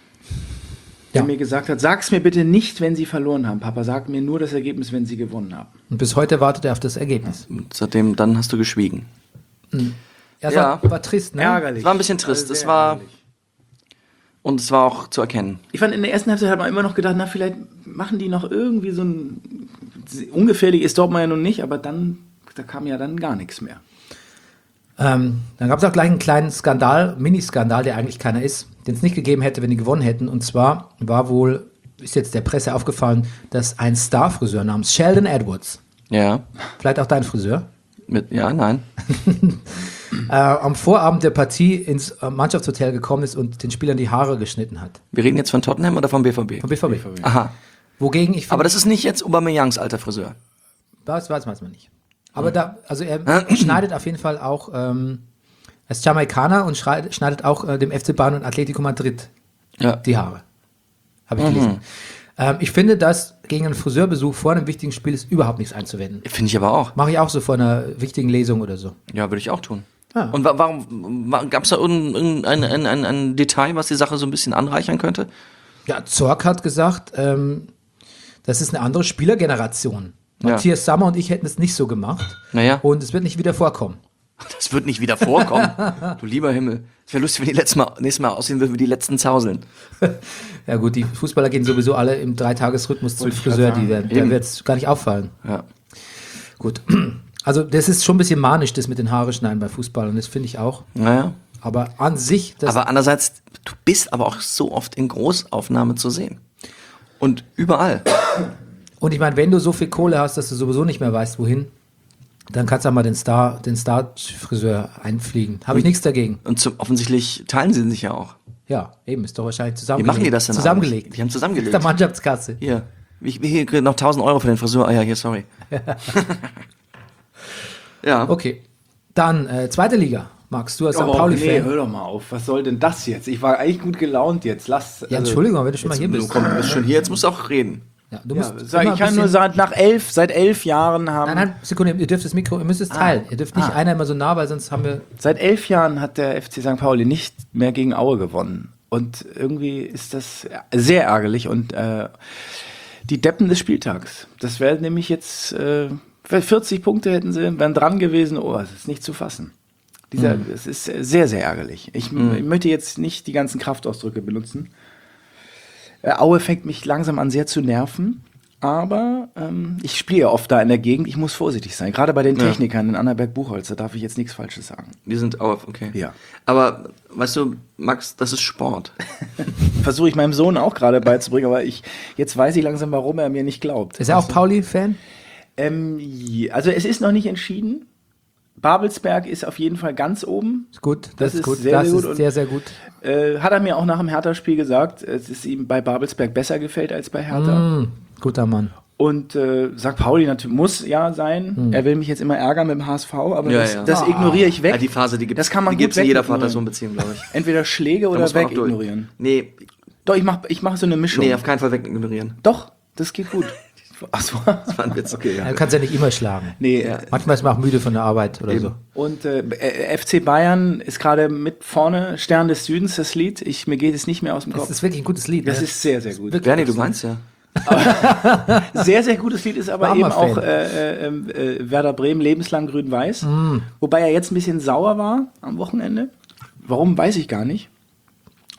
der Ja. mir gesagt hat, sag's mir bitte nicht, wenn sie verloren haben, Papa, sag mir nur das Ergebnis, wenn sie gewonnen haben. Und bis heute wartet er auf das Ergebnis. Und seitdem, dann hast du geschwiegen. Ja, Ja. war trist, ne? Ärgerlich. Es war ein bisschen trist. Also Es sehr war ärgerlich. und es war auch zu erkennen. Ich fand, in der ersten Halbzeit hat man immer noch gedacht, na, vielleicht machen die noch irgendwie so ein, ungefährlich ist Dortmund ja nun nicht, aber dann, da kam ja dann gar nichts mehr. Dann gab es auch gleich einen kleinen Skandal, Mini-Skandal, der eigentlich keiner ist, den es nicht gegeben hätte, wenn die gewonnen hätten. Und zwar ist jetzt der Presse aufgefallen, dass ein Star-Friseur namens Sheldon Edwards, Ja. vielleicht auch dein Friseur, Nein. am Vorabend der Partie ins Mannschaftshotel gekommen ist und den Spielern die Haare geschnitten hat. Wir reden jetzt von Tottenham oder vom BVB? Vom BVB. Aha. Wogegen ich Aber das ist nicht jetzt Aubameyangs alter Friseur. Das weiß man nicht. Aber er schneidet auf jeden Fall auch, er ist Jamaikaner und schneidet auch dem FC Bayern und Atletico Madrid Ja. die Haare. Habe ich gelesen. Ich finde, dass gegen einen Friseurbesuch vor einem wichtigen Spiel ist überhaupt nichts einzuwenden. Finde ich aber auch. Mache ich auch so vor einer wichtigen Lesung oder so. Ja, würde ich auch tun. Ah. Und warum gab es da ein Detail, was die Sache so ein bisschen anreichern könnte? Ja, Zorc hat gesagt, das ist eine andere Spielergeneration. Ja. Matthias Sammer und ich hätten es nicht so gemacht. Naja. Und es wird nicht wieder vorkommen. Das wird nicht wieder vorkommen. Du lieber Himmel. Es wäre lustig, wenn die nächstes Mal aussehen würden wie die letzten Zauseln. Ja gut, die Fußballer gehen sowieso alle im 3-Tages-Rhythmus zum Friseur. Da wird es gar nicht auffallen. Ja. Gut. Also das ist schon ein bisschen manisch, das mit den Haare schneiden bei Fußballern. Das finde ich auch. Naja. Aber an sich... Aber andererseits, du bist aber auch so oft in Großaufnahme zu sehen. Und überall. Und ich meine, wenn du so viel Kohle hast, dass du sowieso nicht mehr weißt, wohin, dann kannst du auch mal den Star-Friseur einfliegen. Habe ich nichts dagegen. Und offensichtlich teilen sie sich ja auch. Ja, eben, ist doch wahrscheinlich Wie zusammengelegt. machen die das denn Zusammengelegt. eigentlich? Die haben zusammengelegt. Das ist der Mannschaftskasse. Hier. Hier kriegt noch 1.000 Euro für den Friseur. Ah ja, hier, sorry. Ja. Okay. Dann, zweite Liga. Max, du als St. Nee, Pauli-Fan. hör doch mal auf. Was soll denn das jetzt? Ich war eigentlich gut gelaunt jetzt. Ja, Entschuldigung, wenn du schon mal hier Du bist. bist schon hier, jetzt musst du auch reden. Ja, du Ja, musst ich immer ein kann nur bisschen- sagen, seit 11 Jahren haben. Nein, Sekunde, ihr dürft das Mikro, ihr müsst es teilen. Ihr dürft nicht einer immer so nah, weil sonst haben wir... Seit 11 Jahren hat der FC St. Pauli nicht mehr gegen Aue gewonnen. Und irgendwie ist das sehr ärgerlich. Und die Deppen des Spieltags. Das wäre nämlich jetzt 40 Punkte wären dran gewesen. Oh, das ist nicht zu fassen. Es ist sehr, sehr ärgerlich. Ich möchte jetzt nicht die ganzen Kraftausdrücke benutzen. Aue fängt mich langsam an sehr zu nerven. Aber ich spiele ja oft da in der Gegend. Ich muss vorsichtig sein. Gerade bei den Technikern in Annaberg-Buchholz, da darf ich jetzt nichts Falsches sagen. Die sind auf, okay. Ja. Aber, weißt du, Max, das ist Sport. Versuche ich meinem Sohn auch gerade beizubringen, aber jetzt weiß ich langsam, warum er mir nicht glaubt. Ist er auch Pauli-Fan? Also es ist noch nicht entschieden. Babelsberg ist auf jeden Fall ganz oben. Ist gut, Das das ist ist gut. sehr Das gut ist und- sehr, sehr gut. Hat er mir auch nach dem Hertha-Spiel gesagt, es ist ihm bei Babelsberg besser gefällt als bei Hertha. Guter Mann. Und St. Pauli natürlich muss ja sein. Er will mich jetzt immer ärgern mit dem HSV, aber Ja, das, ja. das ignoriere ich weg. Ja, die Phase, die Das kann man gibt's gut in jeder wegignorieren. Vater-Sohn-Beziehung, glaube ich. Entweder Schläge Da oder muss man auch durch. wegignorieren. Nee, Doch, ich mach so eine Mischung. nee, auf keinen Fall wegignorieren. Doch, das geht gut. Achso. Das war ein Witz. Okay, ja. Du kannst ja nicht immer schlagen. Nee, Manchmal ist man auch müde von der Arbeit oder so. Und FC Bayern ist gerade mit vorne, Stern des Südens, das Lied. Mir geht es nicht mehr aus dem Das Kopf. ist wirklich ein gutes Lied. Das ne? ist sehr, sehr gut. Wirklich Bernie, du meinst ja. Sehr, sehr gutes Lied ist aber War eben mal auch Fan. Werder Bremen, lebenslang grün-weiß. Wobei er jetzt ein bisschen sauer war am Wochenende. Warum, weiß ich gar nicht.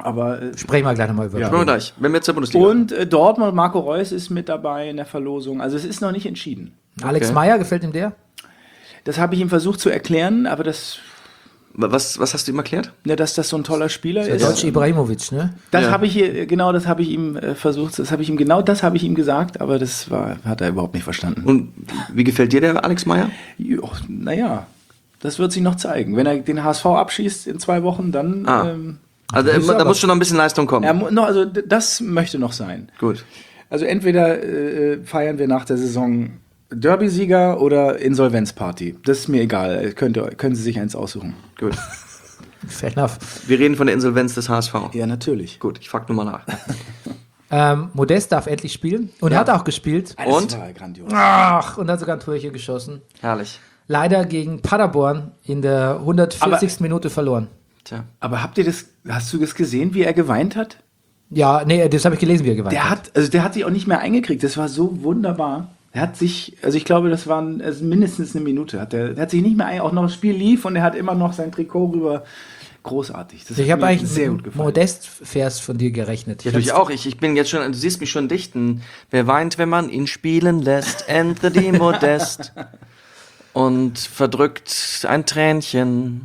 Aber Sprechen wir gleich nochmal über. Ja. Schauen wir gleich, wenn wir zur Bundesliga. und Dortmund, Marco Reus ist mit dabei in der Verlosung. Also es ist noch nicht entschieden. Alex Okay. Meyer, gefällt ihm der? Das habe ich ihm versucht zu erklären, aber Was hast du ihm erklärt? dass das so ein toller Spieler Der ist. deutsche Ibrahimovic, ne? Das Ja. habe ich ihm versucht, das habe ich ihm gesagt, aber hat er überhaupt nicht verstanden. Und wie gefällt dir der Alex Meyer? Naja, das wird sich noch zeigen. Wenn er den HSV abschießt in 2 Wochen, dann Also da muss schon noch ein bisschen Leistung kommen. also das möchte noch sein. Gut. Also entweder feiern wir nach der Saison Derby-Sieger oder Insolvenzparty. Das ist mir egal. Können Sie sich eins aussuchen. Gut. Fair enough. Wir reden von der Insolvenz des HSV. Ja, natürlich. Gut, ich frag nur mal nach. Modest darf endlich spielen und hat auch gespielt. Und? Das war grandios. Ach, und hat sogar ein Torchen geschossen. Herrlich. Leider gegen Paderborn in der 140. Minute verloren. Tja. Aber hast du das gesehen, wie er geweint hat? Ja, nee, das habe ich gelesen, wie er geweint hat. Der hat sich auch nicht mehr eingekriegt. Das war so wunderbar. Er hat sich, also ich glaube, das waren mindestens eine Minute. Der hat sich nicht mehr auch noch das Spiel lief und er hat immer noch sein Trikot rüber. Großartig. Das Ich hat habe mir eigentlich sehr einen gut gefallen. Modest-Vers von dir gerechnet. Ja, natürlich auch. Ich bin jetzt schon, du siehst mich schon dichten. Wer weint, wenn man ihn spielen lässt? Anthony Modest. Und verdrückt ein Tränchen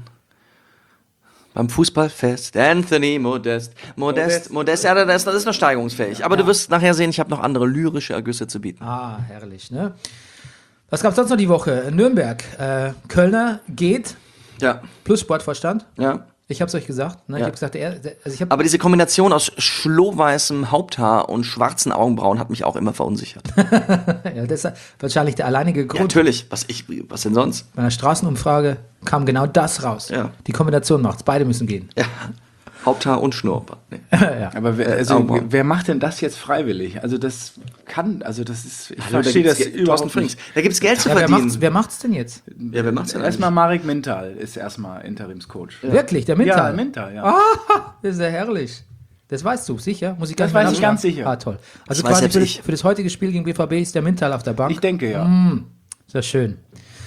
beim Fußballfest. Anthony Modest. Modest, ja, das ist noch steigerungsfähig. Aber du wirst nachher sehen, ich habe noch andere lyrische Ergüsse zu bieten. Ah, herrlich, ne? Was gab es sonst noch die Woche? Nürnberg. Kölner geht, Ja, plus Sportvorstand. ja. Ich habe es euch gesagt. Ne? Ich Ja. habe gesagt, ich habe Aber diese Kombination aus schlohweißem Haupthaar und schwarzen Augenbrauen hat mich auch immer verunsichert. ja, das ist wahrscheinlich der alleinige Ja, Grund. natürlich. Was denn sonst? Bei einer Straßenumfrage kam genau das raus. Ja. Die Kombination macht's. Beide müssen gehen. Ja. Haupthaar und Schnurrbart. Nee. ja. Aber Augenbrauen. wer macht denn das jetzt freiwillig? Also das ist, ich Hallo, verstehe das Thorsten überhaupt Frings. nicht. Da gibt's Geld zu Ja, verdienen. wer macht's denn jetzt? Ja, wer macht's denn Erstmal eigentlich? Marek Mintal ist erstmal Interimscoach. Wirklich, der Ja, Mintal? Mintal, ja. Das ist ja herrlich. Das weißt du, sicher? Muss ich Das mal weiß ich nachschauen. ganz sicher. Ah, toll. Also Das weiß quasi selbst ich. für das heutige Spiel gegen BVB ist der Mintal auf der Bank. Ich denke, ja. Sehr schön.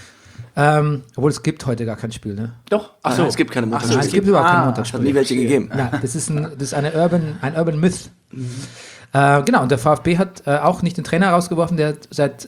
Obwohl es gibt heute gar kein Spiel, ne? Doch. Ach so, es gibt keine Nein, Montagsspiele. es gibt überhaupt kein Hat nie Montagsspiel. welche gegeben. Nein, das ist ein Urban Myth. Genau, und der VfB hat auch nicht den Trainer rausgeworfen, der seit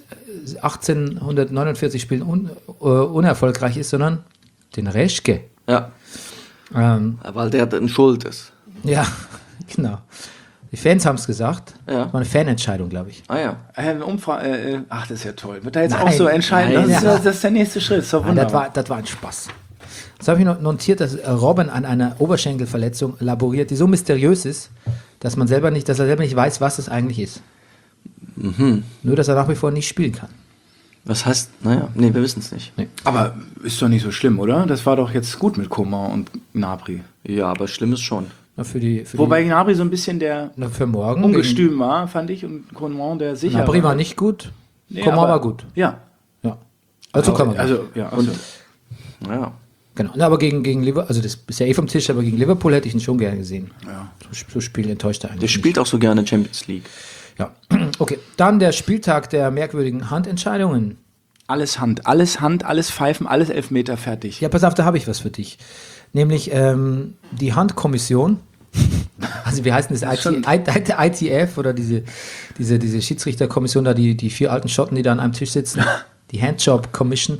1849 Spielen unerfolgreich ist, sondern den Reschke. Ja, Ähm, weil der dann schuld ist. ja, genau. Die Fans haben es gesagt. Ja. Das war eine Fanentscheidung, glaube ich. Ah ja. Eine Umfrage, ach, das ist ja toll. Wird da jetzt Nein, auch so entscheiden? nein, Das ist der nächste Schritt. Ist doch Nein, wunderbar. das war ein Spaß. Das habe ich noch notiert, dass Robben an einer Oberschenkelverletzung laboriert, die so mysteriös ist, dass er selber nicht weiß, was es eigentlich ist. Nur, dass er nach wie vor nicht spielen kann. Was heißt, naja, nee, wir wissen es nicht. Aber ist doch nicht so schlimm, oder? Das war doch jetzt gut mit Coman und Gnabry. Ja, aber schlimm ist schon. Na, Wobei Gnabry so ein bisschen der für morgen. ungestüm war, fand ich, und Coman der sicher Gnabry war nicht gut, Nee, Coman aber- war gut. Ja. Ja. Also kann man. Also, ja. Also, Naja. Genau. Na, aber gegen Liverpool, also das ist ja eh vom Tisch, aber gegen Liverpool hätte ich ihn schon gerne gesehen. ja. So Spiel enttäuscht er eigentlich. Der spielt auch so gerne Champions League. nicht. Ja. Okay. Dann der Spieltag der merkwürdigen Handentscheidungen. Alles Hand, alles Pfeifen, alles Elfmeter fertig. Ja, pass auf, da habe ich was für dich. Nämlich die Handkommission. Also wie heißt denn das? ITF oder diese Schiedsrichterkommission da, die 4 alten Schotten, die da an einem Tisch sitzen. Die Handjob Commission.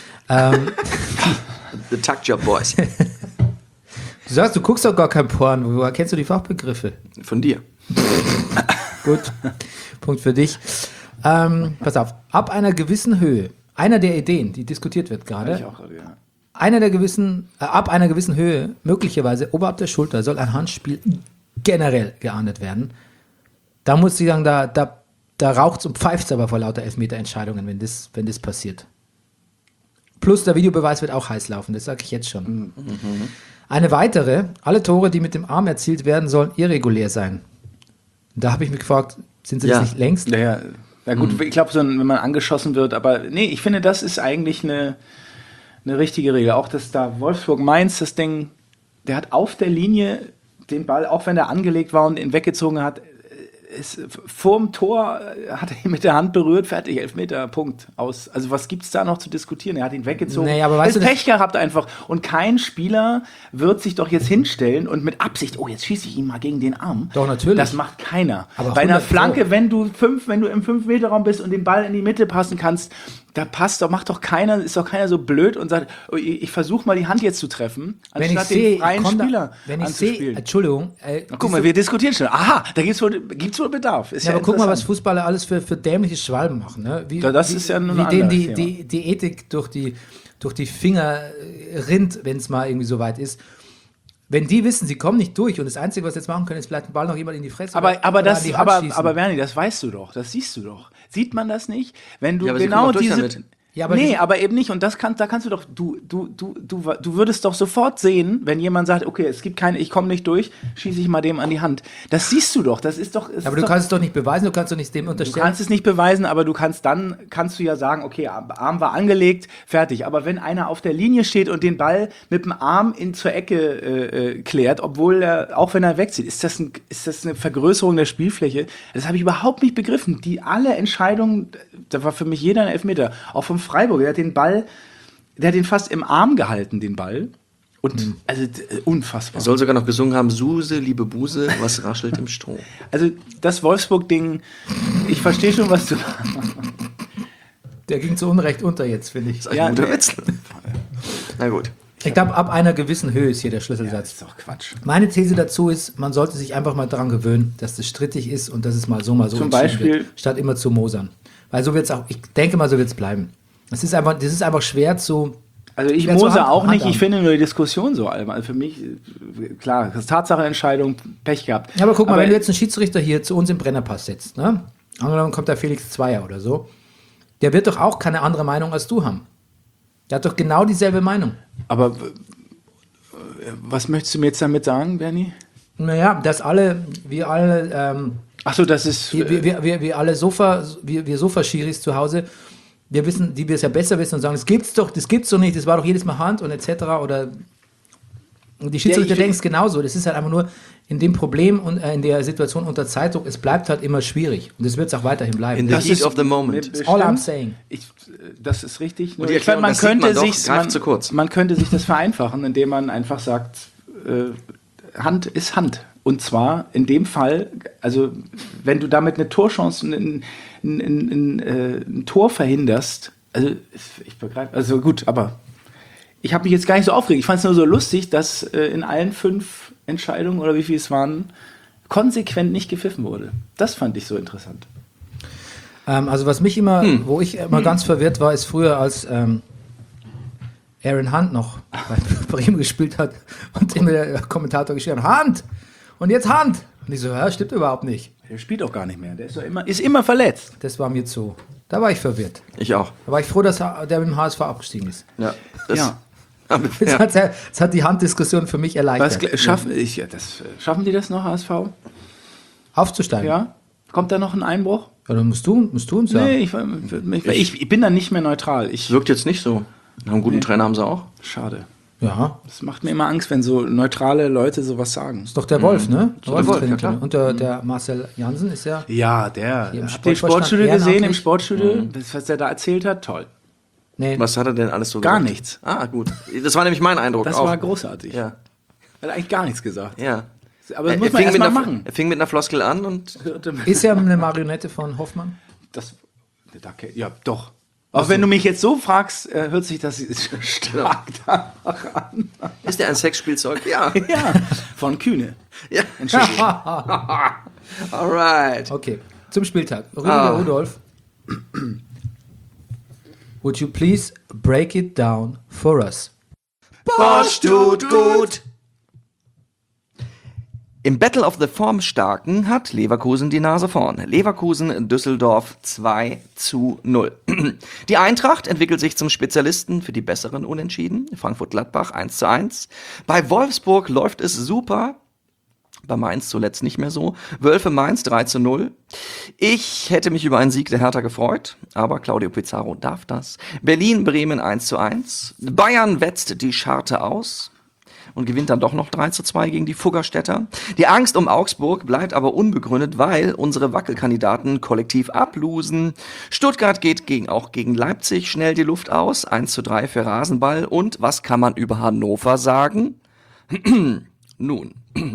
The Tuck Job Boys. Du sagst, du guckst doch gar kein Porn. Woher kennst du die Fachbegriffe? Von dir. Gut, Punkt für dich. Pass auf, ab einer gewissen Höhe, einer der Ideen, die diskutiert wird Ich gerade, auch, ja. ab einer gewissen Höhe, möglicherweise oberhalb der Schulter, soll ein Handspiel generell geahndet werden. Da muss ich sagen, da raucht es und pfeift es aber vor lauter Elfmeterentscheidungen, wenn das passiert. Plus der Videobeweis wird auch heiß laufen, das sage ich jetzt schon. Eine weitere, alle Tore, die mit dem Arm erzielt werden, sollen irregulär sein. Und da habe ich mich gefragt, sind sie Ja. das nicht längst? Ja gut, ich glaube, wenn man angeschossen wird, aber nee, ich finde, das ist eigentlich eine richtige Regel. Auch dass da Wolfsburg-Mainz, das Ding, der hat auf der Linie den Ball, auch wenn er angelegt war und ihn weggezogen hat, vorm Tor hat er ihn mit der Hand berührt, fertig, Elfmeter, Punkt, aus. Also was gibt's da noch zu diskutieren? Er hat ihn weggezogen. Nee, aber weißt das du, Pech gehabt einfach. Und kein Spieler wird sich doch jetzt hinstellen und mit Absicht, jetzt schieße ich ihn mal gegen den Arm. Doch, natürlich. Das macht keiner. Aber bei einer 100 Flanke, wenn du im 5-Meter-Raum bist und den Ball in die Mitte passen kannst, ist doch keiner so blöd und sagt, ich versuche mal die Hand jetzt zu treffen, anstatt den freien Spieler anzuspielen. Entschuldigung. Guck mal, wir diskutieren schon. Aha, da gibt's wohl Bedarf. Ist aber guck mal, was Fußballer alles für dämliche Schwalben machen. Ne? Ist ja nur wie denen ein anderes die Ethik durch die Finger rinnt, wenn es mal irgendwie so weit ist. Wenn die wissen, sie kommen nicht durch und das Einzige, was sie jetzt machen können, ist vielleicht einen Ball noch jemand in die Fresse aber schießen. Bernie, das weißt du doch, das siehst du doch. Sieht man das nicht? Wenn du Ja, aber sie genau kommen doch durch diese... damit. Ja, aber nee, aber eben nicht. Und da kannst du doch, du würdest doch sofort sehen, wenn jemand sagt, okay, es gibt keine, ich komme nicht durch, schieße ich mal dem an die Hand. Das siehst du doch, das ist doch. Aber du kannst es doch nicht beweisen, du kannst doch nicht dem Du unterstellen. kannst es nicht beweisen, aber kannst du ja sagen, okay, Arm war angelegt, fertig. Aber wenn einer auf der Linie steht und den Ball mit dem Arm zur Ecke klärt, obwohl auch wenn er wegzieht, ist das eine Vergrößerung der Spielfläche? Das habe ich überhaupt nicht begriffen. Alle Entscheidungen, da war für mich jeder ein Elfmeter. Auch vom Freiburg, der hat den fast im Arm gehalten, den Ball. Und unfassbar. Er soll sogar noch gesungen haben, Suse, liebe Buse, was raschelt im Stroh. Also das Wolfsburg-Ding, ich verstehe schon, was du... Der ging zu Unrecht unter jetzt, finde ich. Das ist ein guter Witz. Na gut. Ich glaube, ab einer gewissen Höhe ist hier der Schlüsselsatz. Das ist doch Quatsch. Meine These dazu ist, man sollte sich einfach mal daran gewöhnen, dass das strittig ist und dass es mal so Zum entschieden Beispiel? wird, statt immer zu mosern. Weil so wird es auch, ich denke mal, so wird es bleiben. Das ist einfach schwer zu... Also ich schwer zu mose auch nicht, handhaben. ich finde nur die Diskussion so albern. Also für mich, klar, das ist Tatsachenentscheidung, Pech gehabt. Ja, aber guck mal, wenn du jetzt einen Schiedsrichter hier zu uns im Brennerpass setzt, ne? Angenommen kommt da Felix Zweier oder so, der wird doch auch keine andere Meinung als du haben. Der hat doch genau dieselbe Meinung. Aber was möchtest du mir jetzt damit sagen, Bernie? Naja, dass wir alle Ach so, das ist... wir alle Sofa-Schiris zu Hause, wir wissen, die wir es ja besser wissen und sagen, das gibt's doch nicht, das war doch jedes Mal Hand und etc. Oder und die Schiedsrichter denken es genauso. Das ist halt einfach nur in dem Problem und in der Situation unter Zeitdruck, es bleibt halt immer schwierig. Und es wird es auch weiterhin bleiben. In the heat of the moment. Bestimmt. All I'm saying. Das ist richtig. Nur die ich finde, Erklärung, das sieht man doch, greift zu kurz. Man könnte sich das vereinfachen, indem man einfach sagt, Hand ist Hand. Und zwar in dem Fall, also wenn du damit eine Torchance, ein Tor verhinderst, also ich begreife, also gut, aber ich habe mich jetzt gar nicht so aufgeregt. Ich fand es nur so lustig, dass in allen 5 Entscheidungen oder wie viel es waren, konsequent nicht gepfiffen wurde. Das fand ich so interessant. Also was mich immer, wo ich immer ganz verwirrt war, ist früher, als Aaron Hunt noch bei Bremen gespielt hat und immer der Kommentator geschrien hat, Hand! Und jetzt Hand! Und ich so, ja, stimmt überhaupt nicht. Der spielt auch gar nicht mehr. Der ist immer verletzt. Das war mir da war ich verwirrt. Ich auch. Da war ich froh, dass der mit dem HSV abgestiegen ist. Ja. Ja. Das hat die Handdiskussion für mich erleichtert. Schaffen die das noch, HSV? Aufzusteigen? Ja? Kommt da noch ein Einbruch? Ja, dann musst du uns sagen. Nee, ich bin da nicht mehr neutral. Wirkt jetzt nicht so. Einen guten Trainer haben sie auch. Schade. Ja. Das macht mir immer Angst, wenn so neutrale Leute sowas sagen. Ist doch der Wolf, ne? Der Wolf, ja klar. Und der Marcel Jansen ist ja... Ja, der. Hier im Habt ihr im Sportvorstand Sportstudio gesehen? Im ehrenamtlich? Sportstudio? Was der da erzählt hat? Toll. Nee, Was hat er denn alles so Gar gesagt? nichts. Ah, gut. Das war nämlich mein Eindruck Das auch. war großartig. Ja. Er hat eigentlich gar nichts gesagt. Ja. Aber das muss man erst mal machen. Er fing mit einer Floskel an und ist ja eine Marionette von Hoffmann. Ja, doch. Auch wenn du mich jetzt so fragst, hört sich das stark danach an. ist er ein Sexspielzeug? Ja. Ja, von Kühne. Ja. Entschuldigung. Alright. Okay, zum Spieltag. Rüdiger Rudolph. Would you please break it down for us? Bosch tut gut. Im Battle of the Formstarken hat Leverkusen die Nase vorn. Leverkusen, Düsseldorf 2:0. Die Eintracht entwickelt sich zum Spezialisten für die besseren Unentschieden. Frankfurt-Gladbach 1:1. Bei Wolfsburg läuft es super. Bei Mainz zuletzt nicht mehr so. Wölfe Mainz 3:0. Ich hätte mich über einen Sieg der Hertha gefreut, aber Claudio Pizarro darf das. Berlin-Bremen 1:1. Bayern wetzt die Scharte aus. und gewinnt dann doch noch 3:2 gegen die Fuggerstädter. Die Angst um Augsburg bleibt aber unbegründet, weil unsere Wackelkandidaten kollektiv ablosen. Stuttgart geht auch gegen Leipzig schnell die Luft aus. 1:3 für Rasenball. Und was kann man über Hannover sagen? Nun,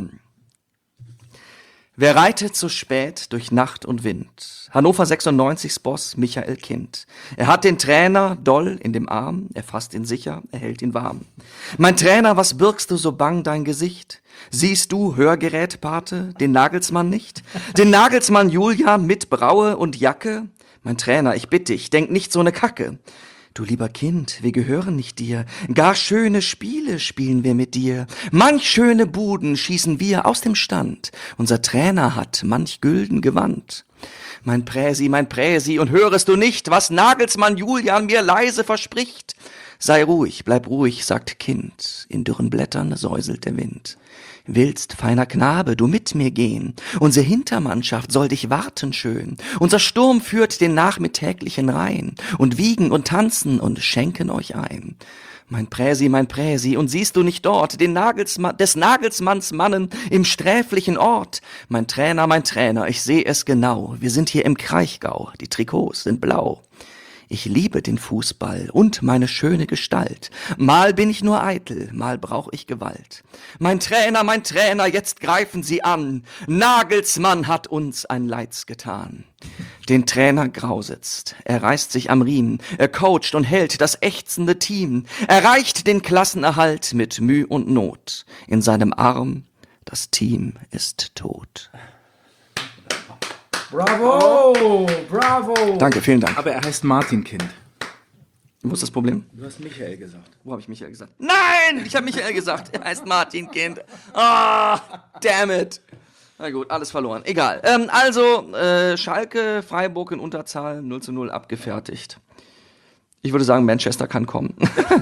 wer reitet so spät durch Nacht und Wind? Hannover 96's Boss Michael Kind. Er hat den Trainer doll in dem Arm, er fasst ihn sicher, er hält ihn warm. Mein Trainer, was birgst du so bang dein Gesicht? Siehst du, Hörgerätpate, den Nagelsmann nicht? Den Nagelsmann Julian mit Braue und Jacke? Mein Trainer, ich bitte dich, denk nicht so ne Kacke. Du lieber Kind, wir gehören nicht dir, gar schöne Spiele spielen wir mit dir, manch schöne Buden schießen wir aus dem Stand, unser Trainer hat manch Gülden gewandt. Mein Präsi, und hörest du nicht, was Nagelsmann Julian mir leise verspricht? Sei ruhig, bleib ruhig, sagt Kind, in dürren Blättern säuselt der Wind. Willst, feiner Knabe, du mit mir gehen? Unsere Hintermannschaft soll dich warten schön. Unser Sturm führt den nachmittäglichen Rhein und wiegen und tanzen und schenken euch ein. Mein Präsi, und siehst du nicht dort des Nagelsmanns Mannen im sträflichen Ort? Mein Trainer, ich seh es genau. Wir sind hier im Kraichgau, die Trikots sind blau. Ich liebe den Fußball und meine schöne Gestalt. Mal bin ich nur eitel, mal brauch ich Gewalt. Mein Trainer, jetzt greifen Sie an. Nagelsmann hat uns ein Leids getan. Den Trainer grausitzt, er reißt sich am Riemen, er coacht und hält das ächzende Team, erreicht den Klassenerhalt mit Müh und Not. In seinem Arm, das Team ist tot. Bravo! Bravo! Danke, vielen Dank. Aber er heißt Martin Kind. Wo ist das Problem? Du hast Michael gesagt. Wo habe ich Michael gesagt? Nein, ich habe Michael gesagt. Er heißt Martin Kind. Ah, damn it. Na gut, alles verloren. Egal. Schalke, Freiburg in Unterzahl, 0:0 abgefertigt. Ich würde sagen, Manchester kann kommen.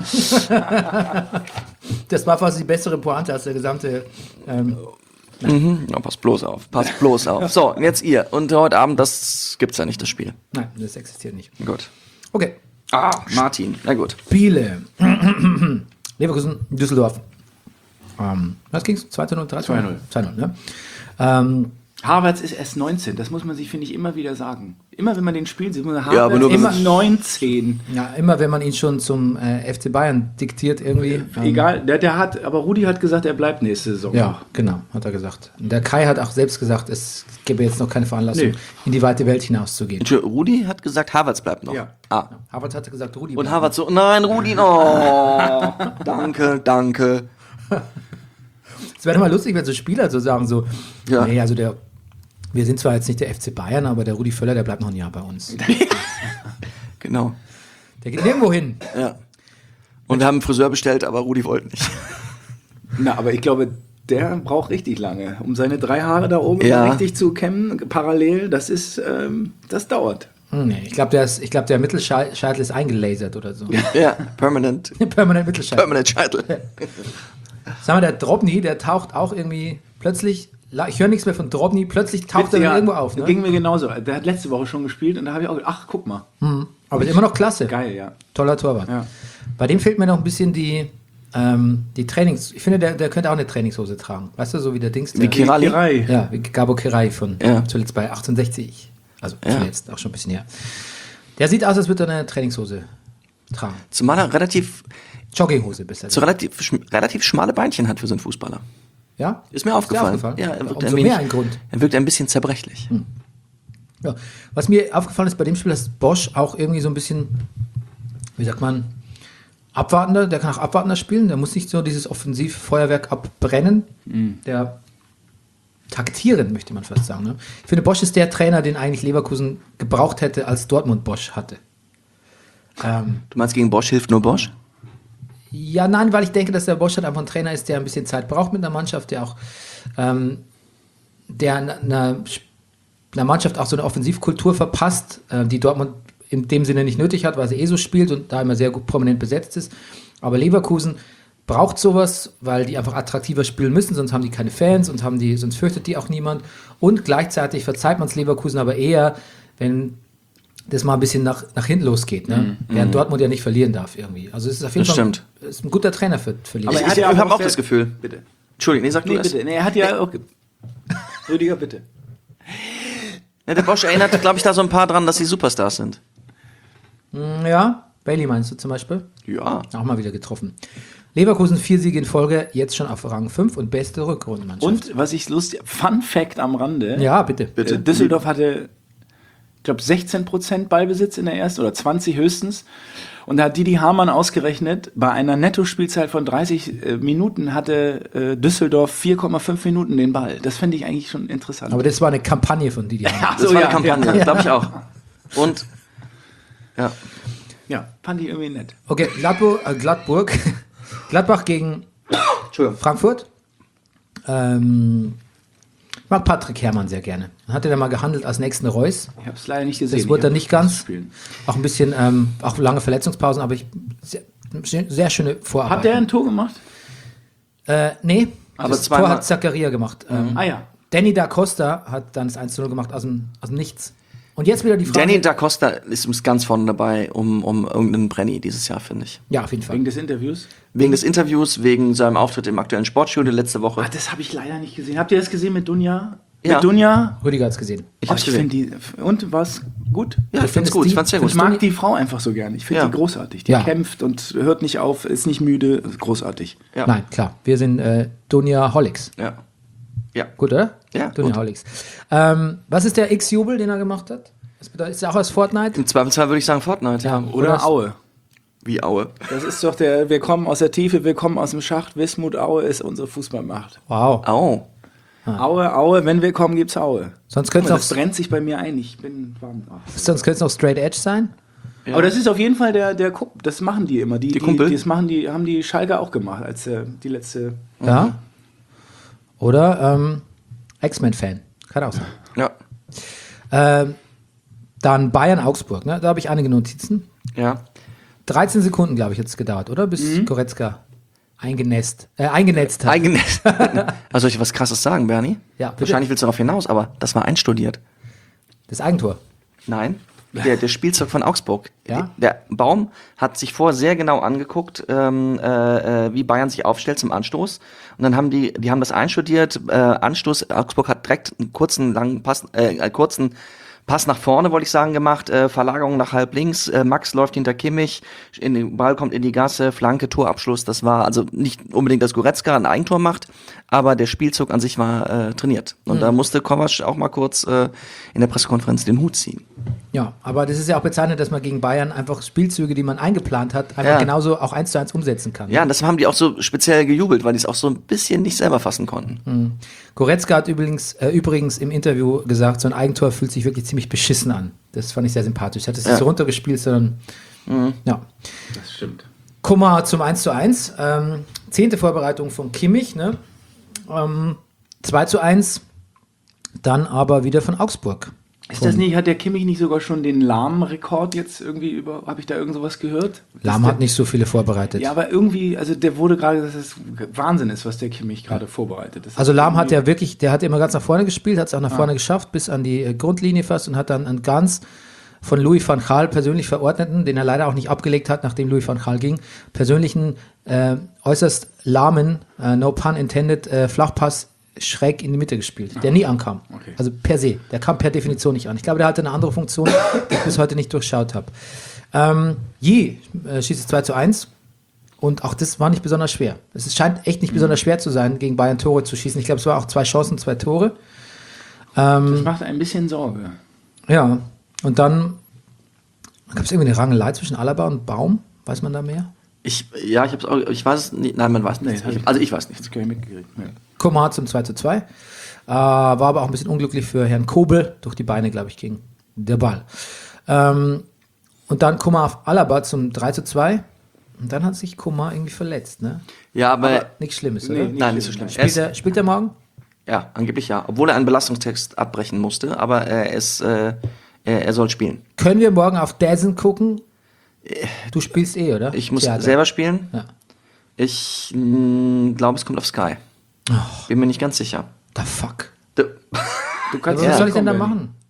Das war fast die bessere Pointe als der gesamte... Ja, pass bloß auf. So, jetzt ihr. Und heute Abend, das gibt's ja nicht, das Spiel. Nein, das existiert nicht. Gut. Okay. Martin. Na gut. Spiele. Leverkusen, Düsseldorf. Was ging's? 2:0, 3:0? 2:0, ne? Havertz ist erst 19, das muss man sich, finde ich, immer wieder sagen. Immer wenn man den spielt, sieht man, Havertz Ja, aber nur immer 19. Ja, immer wenn man ihn schon zum FC Bayern diktiert irgendwie. Egal, aber Rudi hat gesagt, er bleibt nächste Saison. Ja, genau, hat er gesagt. Und der Kai hat auch selbst gesagt, es gäbe jetzt noch keine Veranlassung, in die weite Welt hinauszugehen. Rudi hat gesagt, Havertz bleibt noch. Ja. Havertz hatte gesagt, Rudi Und bleibt. Havertz so, nein, Rudi, oh, danke. Es wäre doch mal lustig, wenn so Spieler so sagen, so, Ja. nee, also wir sind zwar jetzt nicht der FC Bayern, aber der Rudi Völler, der bleibt noch ein Jahr bei uns. Genau. Der geht nirgendwo hin. Ja. Und wir haben einen Friseur bestellt, aber Rudi wollte nicht. Na, aber ich glaube, der braucht richtig lange, um seine 3 Haare da oben richtig zu kämmen, parallel. Das dauert. Nee, ich glaube, der Mittelscheitel ist eingelasert oder so. Ja, permanent Mittelscheitel. Permanent Scheitel. Sag mal, der Drobny, der taucht auch irgendwie plötzlich, ich höre nichts mehr von Drobny, plötzlich taucht er wieder irgendwo auf. Ne? Ging mir genauso. Der hat letzte Woche schon gespielt und da habe ich auch gedacht, ach, guck mal. Aber ist immer noch klasse. Geil, ja. Toller Torwart. Ja. Bei dem fehlt mir noch ein bisschen die Trainings... Ich finde, der könnte auch eine Trainingshose tragen. Weißt du, so wie der Dings. Wie Kirali. Ja, wie Gabo Kirai von Ja. zuletzt bei 1860. Also zuletzt, auch schon ein bisschen her. Der sieht aus, als würde er eine Trainingshose tragen. Zumal er Jogginghose besser. so relativ schmale Beinchen hat für so einen Fußballer. Ja? Ist mir aufgefallen. Ja, er wirkt Umso mehr ein Grund. Er wirkt ein bisschen zerbrechlich. Ja. Was mir aufgefallen ist bei dem Spiel, dass Bosch auch irgendwie so ein bisschen, wie sagt man, abwartender, der kann auch abwartender spielen, der muss nicht so dieses Offensivfeuerwerk abbrennen, der taktieren, möchte man fast sagen. Ne? Ich finde, Bosch ist der Trainer, den eigentlich Leverkusen gebraucht hätte, als Dortmund Bosch hatte. Du meinst, gegen Bosch hilft nur Bosch? Ja, nein, weil ich denke, dass der Bosch halt einfach ein Trainer ist, der ein bisschen Zeit braucht mit einer Mannschaft, der auch der einer Mannschaft auch so eine Offensivkultur verpasst, die Dortmund in dem Sinne nicht nötig hat, weil sie so spielt und da immer sehr gut prominent besetzt ist. Aber Leverkusen braucht sowas, weil die einfach attraktiver spielen müssen, sonst haben die keine Fans und sonst fürchtet die auch niemand. Und gleichzeitig verzeiht man es Leverkusen aber eher, wenn das mal ein bisschen nach hinten losgeht, ne? Während Dortmund ja nicht verlieren darf irgendwie. Also es ist auf jeden Das Fall stimmt. ist ein guter Trainer für Liga. Aber Ich er hat ja habe auch sehr- das Gefühl. Bitte. Entschuldigung, nee, sag du Nee, das. bitte. Nee, er hat ja auch... Rüdiger, bitte. Ja, der Bosch erinnert, glaube ich, da so ein paar dran, dass sie Superstars sind. Ja, Bailey meinst du zum Beispiel? Ja. Auch mal wieder getroffen. Leverkusen 4 Siege in Folge, jetzt schon auf Rang 5 und beste Rückrundenmannschaft. Und was ich lustig... Fun Fact am Rande. Ja, bitte. Düsseldorf hatte, ich glaube, 16% Ballbesitz in der ersten oder 20 höchstens. Und da hat Didi Hamann ausgerechnet, bei einer Nettospielzeit von 30 Minuten hatte Düsseldorf 4,5 Minuten den Ball. Das fände ich eigentlich schon interessant. Aber das war eine Kampagne von Didi Hamann. Das so, war ja, eine Kampagne, ja. glaube ich auch. Und, ja. Ja, fand ich irgendwie nett. Okay, Gladbach gegen Entschuldigung. Frankfurt. Ich mag Patrick Herrmann sehr gerne. Hat er da mal gehandelt als nächsten Reus. Ich habe es leider nicht gesehen. Das wurde dann Ich nicht hab ganz. spielen. Auch ein bisschen, auch lange Verletzungspausen, aber sehr schöne Vorarbeit. Hat der ein Tor gemacht? Nee, Aber das zweimal- Tor hat Zakaria gemacht. Ah ja. Danny da Costa hat dann das 1:0 gemacht aus dem Nichts. Und jetzt wieder die Frage. Danny da Costa ist ganz vorne dabei um irgendeinen Brenny dieses Jahr, finde ich. Ja, auf jeden Fall. Wegen des Interviews? Wegen des Interviews, wegen seinem Auftritt im aktuellen Sportstudio letzte Woche. Ah, das habe ich leider nicht gesehen. Habt ihr das gesehen mit Dunja? Ja. Mit Dunja? Rüdiger hat es gesehen. Ich hab's gesehen. finde die. Und was? Gut? Ja, ich find's findest gut. Ich die- fand's sehr Ich gut. mag die Frau einfach so gern. Ich finde Ja. die großartig. Die Ja. kämpft und hört nicht auf, ist nicht müde. Großartig. Ja. Nein, klar. Wir sind Dunja Hollix. Ja. Ja. Gut, oder? Ja, Dunja gut. Hollix. Was ist der X-Jubel, den er gemacht hat? Das bedeutet, ist er auch aus Fortnite? Im Zweifelsfall würde ich sagen Fortnite. Ja. Oder Aue. Wie Aue. Das ist doch der, wir kommen aus der Tiefe, wir kommen aus dem Schacht. Wismut Aue ist unsere Fußballmacht. Wow. Au. Aue, wenn wir kommen, gibt's Aue. Sonst könnte Das es auch, brennt sich bei mir ein. Ich bin warm. noch Straight Edge sein. Ja. Aber das ist auf jeden Fall das machen die immer. Die Kumpel? Das haben die Schalke auch gemacht, als die letzte. Ja. Oder X-Men-Fan. Kann auch sein. Ja. Dann Bayern-Augsburg. Ne? Da habe ich einige Notizen. Ja. 13 Sekunden, glaube ich, hat es gedauert, oder? Bis Goretzka eingenetzt hat. Eigenes. Also soll ich was Krasses sagen, Bernie? Ja, bitte. Wahrscheinlich willst du darauf hinaus, aber das war einstudiert. Das Eigentor. Nein. Der Spielzeug von Augsburg. Ja? Der Baum hat sich vorher sehr genau angeguckt, wie Bayern sich aufstellt zum Anstoß. Und dann haben die haben das einstudiert. Anstoß, Augsburg hat direkt einen kurzen, langen Pass, kurzen Pass nach vorne, wollte ich sagen, gemacht. Verlagerung nach halb links. Max läuft hinter Kimmich. Ball kommt in die Gasse. Flanke, Torabschluss. Das war also nicht unbedingt, dass Goretzka ein Eigentor macht, aber der Spielzug an sich war trainiert. Und da musste Kovac auch mal kurz in der Pressekonferenz den Hut ziehen. Ja, aber das ist ja auch bezeichnend, dass man gegen Bayern einfach Spielzüge, die man eingeplant hat, einfach Ja. genauso auch 1:1 umsetzen kann. Ja, und das haben die auch so speziell gejubelt, weil die es auch so ein bisschen nicht selber fassen konnten. Goretzka hat übrigens im Interview gesagt, so ein Eigentor fühlt sich wirklich ziemlich beschissen an. Das fand ich sehr sympathisch. Er hat es nicht so runtergespielt, sondern ja. Das stimmt. Kummer zum 1:1. 10. Vorbereitung von Kimmich, ne? 2:1. Dann aber wieder von Augsburg. Ist das nicht, hat der Kimmich nicht sogar schon den Lahm-Rekord jetzt irgendwie habe ich da irgend sowas gehört? Lahm hat nicht so viele vorbereitet. Ja, aber irgendwie, also der wurde gerade, dass es Wahnsinn ist, was der Kimmich gerade vorbereitet. Das Also ist Lahm hat irgendwie- ja wirklich, der hat immer ganz nach vorne gespielt, hat es auch nach vorne geschafft, bis an die Grundlinie fast und hat dann einen ganz von Louis van Gaal persönlich verordneten, den er leider auch nicht abgelegt hat, nachdem Louis van Gaal ging, persönlichen äußerst lahmen, no pun intended, Flachpass schräg in die Mitte gespielt, der nie ankam. Okay. Also per se, der kam per Definition nicht an. Ich glaube, der hatte eine andere Funktion, die ich bis heute nicht durchschaut habe. Schießt es 2:1 und auch das war nicht besonders schwer. Es scheint echt nicht besonders schwer zu sein, gegen Bayern Tore zu schießen. Ich glaube, es war auch 2 Chancen, 2 Tore. Das macht ein bisschen Sorge. Ja, und dann gab es irgendwie eine Rangelei zwischen Alaba und Baum. Weiß man da mehr? Ich weiß es nicht. Nein, man weiß nicht. Nee, Also ich weiß nichts. Das habe ich mitgekriegt. Ja. Komar zum 2:2. War aber auch ein bisschen unglücklich für Herrn Kobel. Durch die Beine, glaube ich, ging der Ball. Und dann Komar auf Alaba zum 3:2. Und dann hat sich Komar irgendwie verletzt, ne? Ja, aber Nichts Schlimmes, Nee, oder? nein, nicht so schlimm. Spielt er morgen? Ja, angeblich ja. Obwohl er einen Belastungstext abbrechen musste, aber er soll spielen. Können wir morgen auf DAZN gucken? Du spielst oder? Ich muss Theater. selber spielen. Ja. Ich glaube, es kommt auf Sky. Bin mir nicht ganz sicher. The fuck. D- Du kannst Was Ja, soll ich denn da kommen, machen?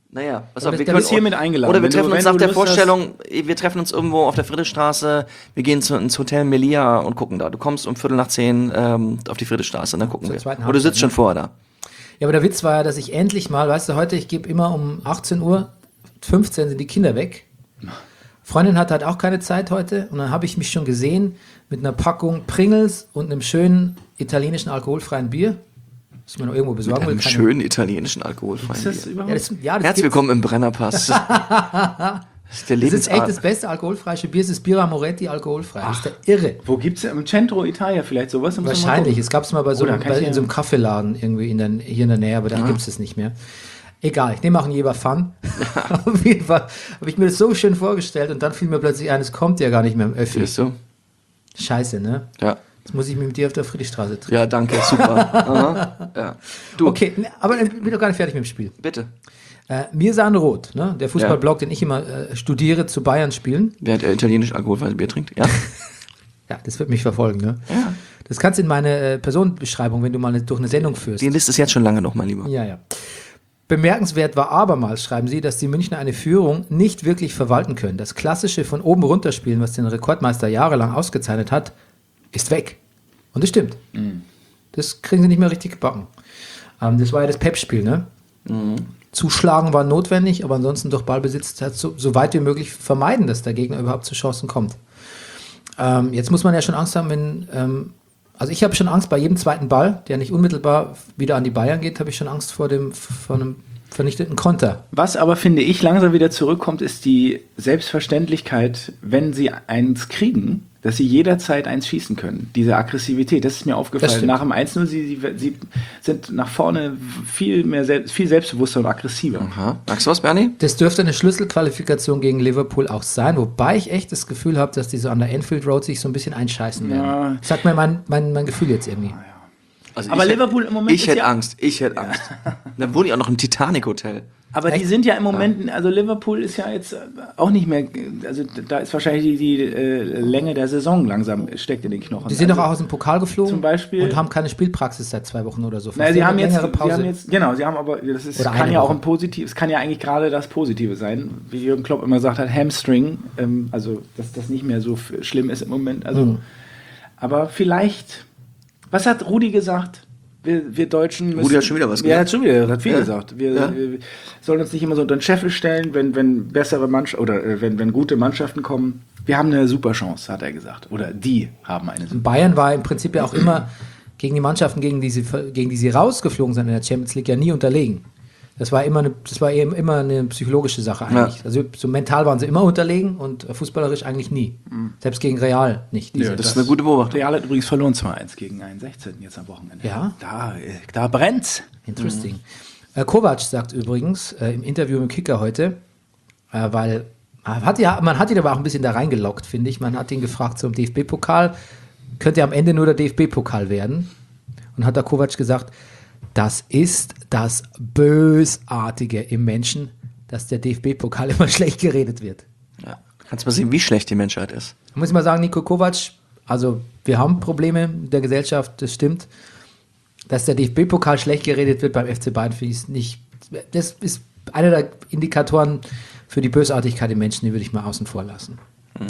Naja, pass Aber auf, wir das- können hier mit eingeladen. Oder wir Wenn treffen du- uns wenn nach du der Lust hast- Vorstellung, wir treffen uns irgendwo auf der Friedrichstraße, wir gehen ins Hotel Melia und gucken da. Du kommst um 9:15 auf die Friedrichstraße und dann gucken Zur wir. zweiten Oder du sitzt Halbzeit, schon vorher da. Ja, aber der Witz war ja, dass ich endlich mal, weißt du, heute, ich gebe immer um 18 Uhr, 15 sind die Kinder weg. Freundin hat halt auch keine Zeit heute und dann habe ich mich schon gesehen mit einer Packung Pringles und einem schönen italienischen alkoholfreien Bier, das ich mir noch irgendwo besorgen will. Einem Keine- schönen italienischen alkoholfreien Ist das Bier. überhaupt? Ja, das Herzlich gibt's. willkommen im Brennerpass. Das ist der Das ist echt Lebensart. das beste alkoholfreie Bier, das ist Birra Moretti alkoholfrei. Das ist der irre. Wo gibt's im Centro Italia vielleicht sowas? Muss man mal Wahrscheinlich. gucken. Es gab es mal bei so, Oder kann ich in ja- so einem Kaffeeladen irgendwie hier in der Nähe, aber dann gibt es es nicht mehr. Egal, ich nehme auch einen Jeber Fun. Auf jeden Fall habe ich mir das so schön vorgestellt und dann fiel mir plötzlich ein, es kommt ja gar nicht mehr im Öffi. Siehst du? Scheiße, ne? Ja. Jetzt muss ich mich mit dir auf der Friedrichstraße treffen. Ja, danke, super. Aha. Ja. Du, Okay, ne, aber ich bin doch gar nicht fertig mit dem Spiel. bitte. Mirsan Roth, ne? Der Fußballblog, den ich immer studiere zu Bayern spielen. Wer italienisch alkoholfreies Bier trinkt? Ja. Ja, das wird mich verfolgen, ne? Ja. Das kannst du in meine Personenbeschreibung, wenn du mal durch eine Sendung führst. Die Liste ist jetzt schon lange noch, mein Lieber. Ja, ja. Bemerkenswert war abermals, schreiben sie, dass die Münchner eine Führung nicht wirklich verwalten können. Das klassische von oben runterspielen, was den Rekordmeister jahrelang ausgezeichnet hat, ist weg. Und das stimmt. Das kriegen sie nicht mehr richtig gebacken. Das war ja das Pep-Spiel, ne? Zuschlagen war notwendig, aber ansonsten durch Ballbesitz halt so weit wie möglich vermeiden, dass der Gegner überhaupt zu Chancen kommt. Jetzt muss man ja schon Angst haben, wenn also ich habe schon Angst bei jedem zweiten Ball, der nicht unmittelbar wieder an die Bayern geht, habe ich schon Angst vor einem vernichteten Konter. Was aber, finde ich, langsam wieder zurückkommt, ist die Selbstverständlichkeit, wenn sie eins kriegen, dass sie jederzeit eins schießen können. Diese Aggressivität, das ist mir Das aufgefallen. stimmt. Nach dem 1-0, sie sind nach vorne viel selbstbewusster und aggressiver. Aha. Sagst du was, Bernie? Das dürfte eine Schlüsselqualifikation gegen Liverpool auch sein, wobei ich echt das Gefühl habe, dass die so an der Anfield Road sich so ein bisschen einscheißen werden. Ja. Sagt mir mein Gefühl jetzt irgendwie. Also Aber ich Liverpool im Moment Ich ist hätte ja- Angst. Dann wohne ich auch noch im Titanic-Hotel. Aber die sind ja im Moment, also Liverpool ist ja jetzt auch nicht mehr, also da ist wahrscheinlich die Länge der Saison langsam steckt in den Knochen. Die sind doch also, auch aus dem Pokal geflogen zum Beispiel- und haben keine Spielpraxis seit 2 Wochen oder so. Naja, sie haben eine jetzt, längere Pause. genau, sie haben aber, das ist, Oder kann eine ja auch Woche. ein Positiv, es kann ja eigentlich gerade das Positive sein, wie Jürgen Klopp immer gesagt hat, Hamstring, also dass das nicht mehr so schlimm ist im Moment, also, aber vielleicht, was hat Rudi gesagt? Wir Deutschen müssen... Rudi hat schon wieder was gesagt. Ja, gesagt. hat schon wieder, hat viel Ja. gesagt. Wir Ja. sollen uns nicht immer so unter den Scheffel stellen, wenn bessere Mannschaften, oder wenn gute Mannschaften kommen. Wir haben eine super Chance, hat er gesagt. Oder die haben eine super Bayern war im Prinzip ja auch immer gegen die Mannschaften, gegen die sie rausgeflogen sind in der Champions League, ja nie unterlegen. Das war eben immer eine psychologische Sache eigentlich. Ja. Also so mental waren sie immer unterlegen und fußballerisch eigentlich nie. Selbst gegen Real nicht. Ja, Das ist eine gute Beobachtung. Real hat übrigens verloren 2-1 gegen einen 16. jetzt am Wochenende. Ja? Da brennt's. Interesting. Kovac sagt übrigens im Interview mit Kicker heute, weil man hat ihn aber auch ein bisschen da reingelockt, finde ich. Man hat ihn gefragt zum DFB-Pokal, könnte ja am Ende nur der DFB-Pokal werden. Und hat der Kovac gesagt, das ist das Bösartige im Menschen, dass der DFB-Pokal immer schlecht geredet wird. Ja. Kannst mal sehen, wie schlecht die Menschheit ist. Da muss ich mal sagen, Niko Kovac, also wir haben Probleme in der Gesellschaft, das stimmt. Dass der DFB-Pokal schlecht geredet wird beim FC Bayern, finde ich nicht. Das ist einer der Indikatoren für die Bösartigkeit im Menschen, die würde ich mal außen vor lassen.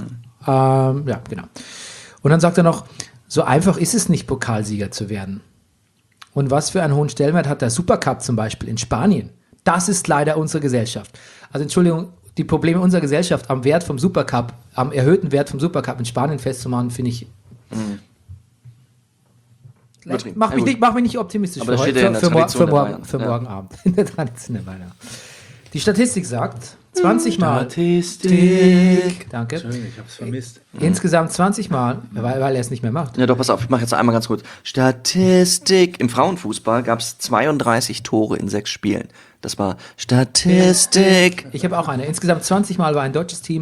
Ja, genau. Und dann sagt er noch, so einfach ist es nicht, Pokalsieger zu werden. Und was für einen hohen Stellenwert hat der Supercup zum Beispiel in Spanien? Das ist leider unsere Gesellschaft. Also Entschuldigung, die Probleme unserer Gesellschaft am Wert vom Supercup, am erhöhten Wert vom Supercup in Spanien festzumachen, finde ich. Übertrieben. Mach Ja, mich gut. nicht optimistisch Aber das steht ja in der Tradition der Bayern. für Ja. morgen Abend. In der Tradition der Bayern. Die Statistik sagt, 20 Mal. Statistik. Danke. Schön, ich hab's vermisst. Insgesamt 20 Mal, weil er es nicht mehr macht. Ja, doch, pass auf, ich mache jetzt einmal ganz kurz. Statistik. Im Frauenfußball gab es 32 Tore in 6 Spielen. Das war Statistik. Ich habe auch eine. Insgesamt 20 Mal war ein deutsches Team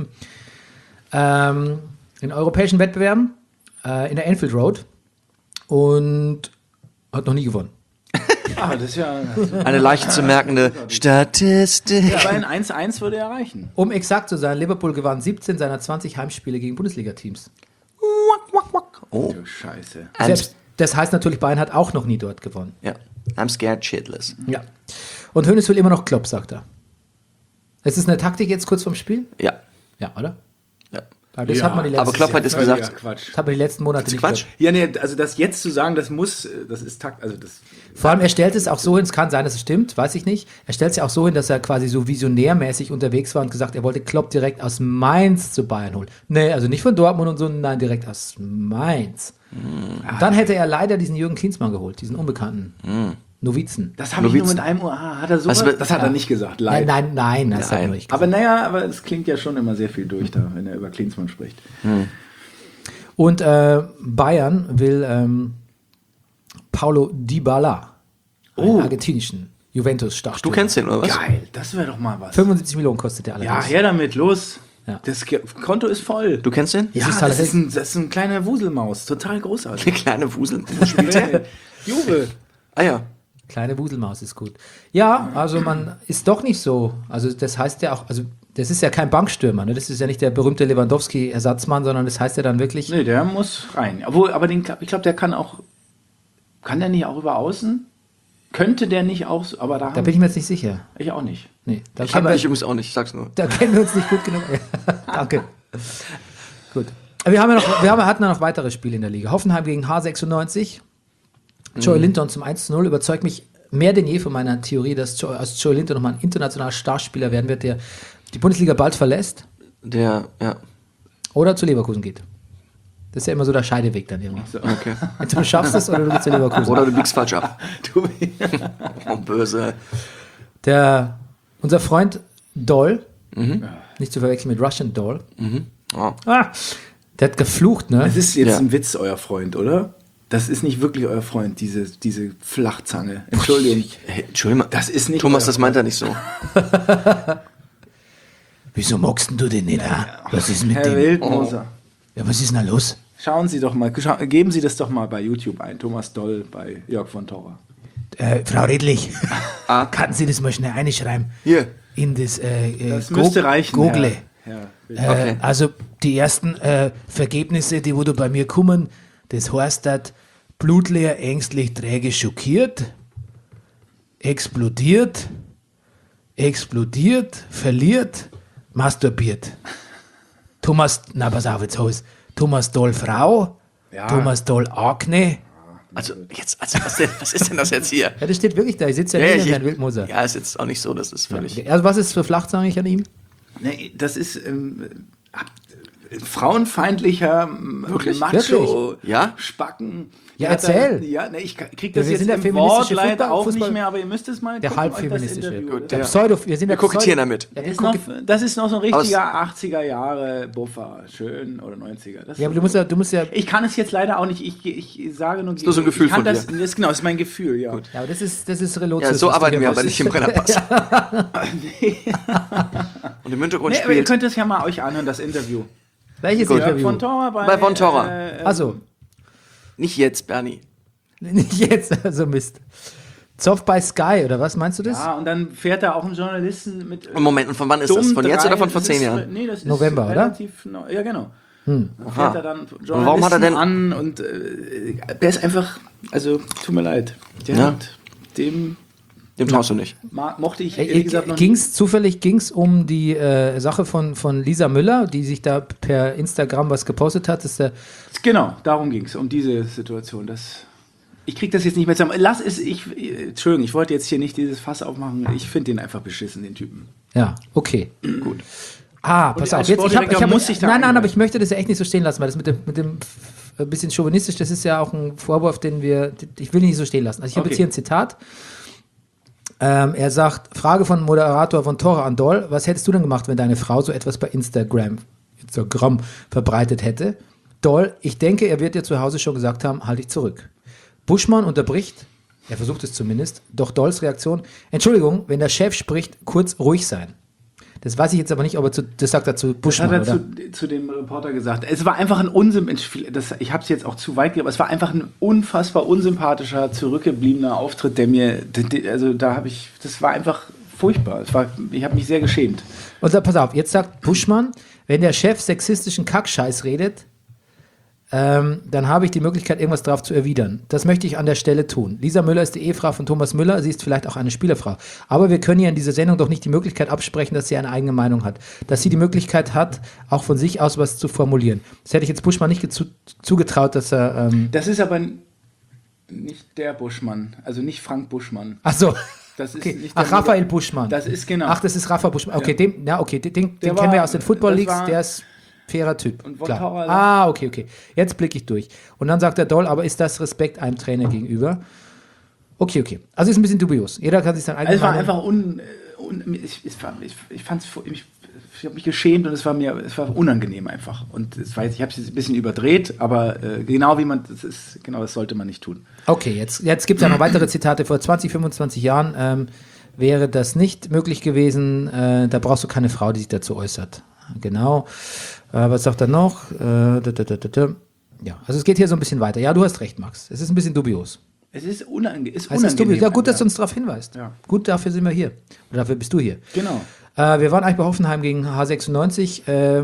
in europäischen Wettbewerben in der Anfield Road und hat noch nie gewonnen. Ah, das ist ja... Eine leicht zu merkende Statistik. Aber ein 1-1 würde er reichen. Um exakt zu sein, Liverpool gewann 17 seiner 20 Heimspiele gegen Bundesliga-Teams. Oh, Du Scheiße. Selbst das heißt natürlich, Bayern hat auch noch nie dort gewonnen. Ja, I'm scared shitless. Ja. Und Hoeneß will immer noch Klopp, sagt er. Ist es eine Taktik jetzt kurz vorm Spiel? Ja. Ja, oder? Ja. Aber das hat man die letzten, Aber Klopp hat jetzt gesagt, Quatsch. das hat man die letzten Monate nicht Quatsch. gehört. Ja, nee, also das jetzt zu sagen, das ist Takt, also das. Vor allem, er stellt es auch so hin, es kann sein, dass es stimmt, weiß ich nicht. Er stellt es ja auch so hin, dass er quasi so visionärmäßig unterwegs war und gesagt, er wollte Klopp direkt aus Mainz zu Bayern holen. Nee, also nicht von Dortmund und so, nein, direkt aus Mainz. Und dann hätte er leider diesen Jürgen Klinsmann geholt, diesen unbekannten Novizen. Das habe ich nur mit einem Ohr. Hat er sowas? Das hat er nicht gesagt. Live. Nein, das hat er nicht gesagt. Aber es klingt ja schon immer sehr viel durch da, wenn er über Klinsmann spricht. Und Bayern will Paulo Dybala, einen argentinischen Juventus-Starspieler. du kennst den, oder was? Geil, das wäre doch mal was. 75 Millionen kostet der Ja, allerdings. her damit, los. Ja. Das Konto ist voll. Du kennst den? ja, ist das ist ein kleiner Wuselmaus. Total großartig. Eine kleine Wusel. Wo spielt der? Juve. Ah ja. Kleine Wuselmaus ist gut. Ja, also man ist doch nicht so. Also das heißt ja auch, also das ist ja kein Bankstürmer, ne? Das ist ja nicht der berühmte Lewandowski-Ersatzmann, sondern das heißt ja dann wirklich. Nee, der muss rein. Obwohl, aber ich glaube, der kann der nicht auch über außen? Könnte der nicht auch, aber Da bin ich mir jetzt nicht sicher. ich auch nicht. Nee, da Ich kennen habe wir, ich übrigens auch nicht, ich sag's nur. da kennen wir uns nicht gut genug. Danke. Gut. Aber wir hatten ja noch weitere Spiele in der Liga. Hoffenheim gegen H96. Joey Linton zum 1:0 überzeugt mich mehr denn je von meiner Theorie, dass aus Joey Linton nochmal ein internationaler Starspieler werden wird, der die Bundesliga bald verlässt Ja. oder zu Leverkusen geht. Das ist ja immer so der Scheideweg dann irgendwie. Okay. Entweder du schaffst es oder du gehst zu Leverkusen. Oder du biegst falsch ab. Oh, böse. Unser Freund Doll, nicht zu verwechseln mit Russian Doll, Oh. der hat geflucht, ne? Das ist jetzt Ja. ein Witz, euer Freund, oder? Das ist nicht wirklich euer Freund, diese Flachzange. Entschuldigung. Hey, Entschuldigung, Das ist nicht Thomas, euer das meint er nicht so. Wieso magst du den nicht? Was ist mit Herr Wildmoser. Ja, was ist denn da los? Schauen Sie doch mal, geben Sie das doch mal bei YouTube ein. Thomas Doll bei Jörg von Torra. Frau Redlich, kann Sie das mal schnell einschreiben? Hier. In das, Das müsste reichen. Google. Ja. Okay. Also die ersten Vergebnisse, die wo da bei mir kommen, das heißt, dass blutleer, ängstlich, träge, schockiert, explodiert, verliert, masturbiert. Thomas Doll Frau, Ja. Thomas Doll Akne. Also was ist denn das jetzt hier? Ja, das steht wirklich da. Ich sitze ja neben Herrn Wildmoser. Ja, ist jetzt auch nicht so, das ist völlig. Also was ist für Flachzange eigentlich an ihm? Nee, das ist frauenfeindlicher Wirklich? Macho, Ja? Spacken. Ja, Der hat erzähl. Ja, ne, ich krieg Ja, das wir jetzt sind der im feministische Wort leider auch Fußball- nicht mehr, aber ihr müsst es mal Der gucken, euch das halbfeministische. Interview. Gut, Der ja. Pseudo, wir sind Wir der kokettieren damit. Ja, Das ist noch so ein Aus- richtiger 80er Jahre Buffer. Schön. Oder 90er. Das ja, aber du musst ja. ich kann es jetzt leider auch nicht. Ich sage nur. nur so ein Gefühl ich kann von das, dir. Das, genau, das ist mein Gefühl, ja. Ja, aber das ist Relotius. Ja, so was du arbeiten hier wir aber machst. nicht im Brennerpass. Und im Hintergrund Nee, aber ihr spielt. könnt es ja mal euch anhören, das Interview. Welches Gut. Interview? Von Torra Bei Von Torra. Also, Nicht jetzt, Bernie. nicht jetzt, also Mist. Zoff bei Sky, oder was meinst du das? Ja, und dann fährt da auch ein Journalisten mit. Moment, und von wann ist das? Von jetzt oder von vor 10 Jahren? Nee, das ist November, oder? relativ neu. Ja, genau. Da fährt er dann Journalisten warum hat er denn- an und der ist einfach, also tut mir leid. Der Ja. hat dem Dem traust du nicht. mochte ich ehrlich gesagt noch Zufällig ging es um die Sache von Lisa Müller, die sich da per Instagram was gepostet hat. Das ist der, Genau, darum ging es, um diese Situation. Ich krieg das jetzt nicht mehr zusammen. Entschuldigung, ich wollte jetzt hier nicht dieses Fass aufmachen. Ich finde den einfach beschissen, den Typen. ja, okay. Gut. Pass als auf. Sportdirektor muss ich da Nein, eingreifen. aber ich möchte das ja echt nicht so stehen lassen, weil das mit dem ein bisschen chauvinistisch, das ist ja auch ein Vorwurf, ich will ihn nicht so stehen lassen. Also ich habe Okay. jetzt hier ein Zitat. Er sagt, Frage von Moderator von Torra an Doll, was hättest du denn gemacht, wenn deine Frau so etwas bei Instagram verbreitet hätte? Doll, ich denke, er wird dir zu Hause schon gesagt haben, halt dich zurück. Buschmann unterbricht, er versucht es zumindest, doch Dolls Reaktion, Entschuldigung, wenn der Chef spricht, kurz ruhig sein. Das weiß ich jetzt aber nicht, ob das sagt er zu Das Buschmann, hat er oder? zu dem Reporter gesagt. Es war einfach ein ich habe es jetzt auch zu weit gegeben, aber es war einfach ein unfassbar unsympathischer, zurückgebliebener Auftritt, der mir, das war einfach furchtbar. Ich habe mich sehr geschämt. Und so, pass auf, jetzt sagt Buschmann, wenn der Chef sexistischen Kackscheiß redet, dann habe ich die Möglichkeit, irgendwas darauf zu erwidern. Das möchte ich an der Stelle tun. Lisa Müller ist die Ehefrau von Thomas Müller, sie ist vielleicht auch eine Spielerfrau. Aber wir können ihr in dieser Sendung doch nicht die Möglichkeit absprechen, dass sie eine eigene Meinung hat. Dass sie die Möglichkeit hat, auch von sich aus was zu formulieren. Das hätte ich jetzt Buschmann nicht zugetraut, dass er... Das ist aber nicht der Buschmann, also nicht Frank Buschmann. Ach so. Das ist Okay. nicht der Ach, Raphael Buschmann. Das ist genau. Ach, das ist Raphael Buschmann. Okay, den Der kennen wir war- aus den Football das Leagues, war- der ist fairer Typ. Und Von Klar. Torra- Okay. Jetzt blicke ich durch. Und dann sagt der Doll, aber ist das Respekt einem Trainer gegenüber? Okay. Also ist ein bisschen dubios. Jeder kann sich sein eigenes Also es war einfach ich habe mich geschämt und es war unangenehm einfach. Und ich habe es jetzt ein bisschen überdreht, aber das sollte man nicht tun. Okay, jetzt gibt es ja noch weitere Zitate. Vor 20, 25 Jahren wäre das nicht möglich gewesen. Da brauchst du keine Frau, die sich dazu äußert. Genau. Was sagt er noch? Ja, also es geht hier so ein bisschen weiter. Ja, du hast recht, Max. Es ist ein bisschen dubios. Es ist unangenehm. Es ist dubios. Ja, gut, dass du uns darauf hinweist. Ja. Gut, dafür sind wir hier. Oder dafür bist du hier. Genau. Wir waren eigentlich bei Hoffenheim gegen H96.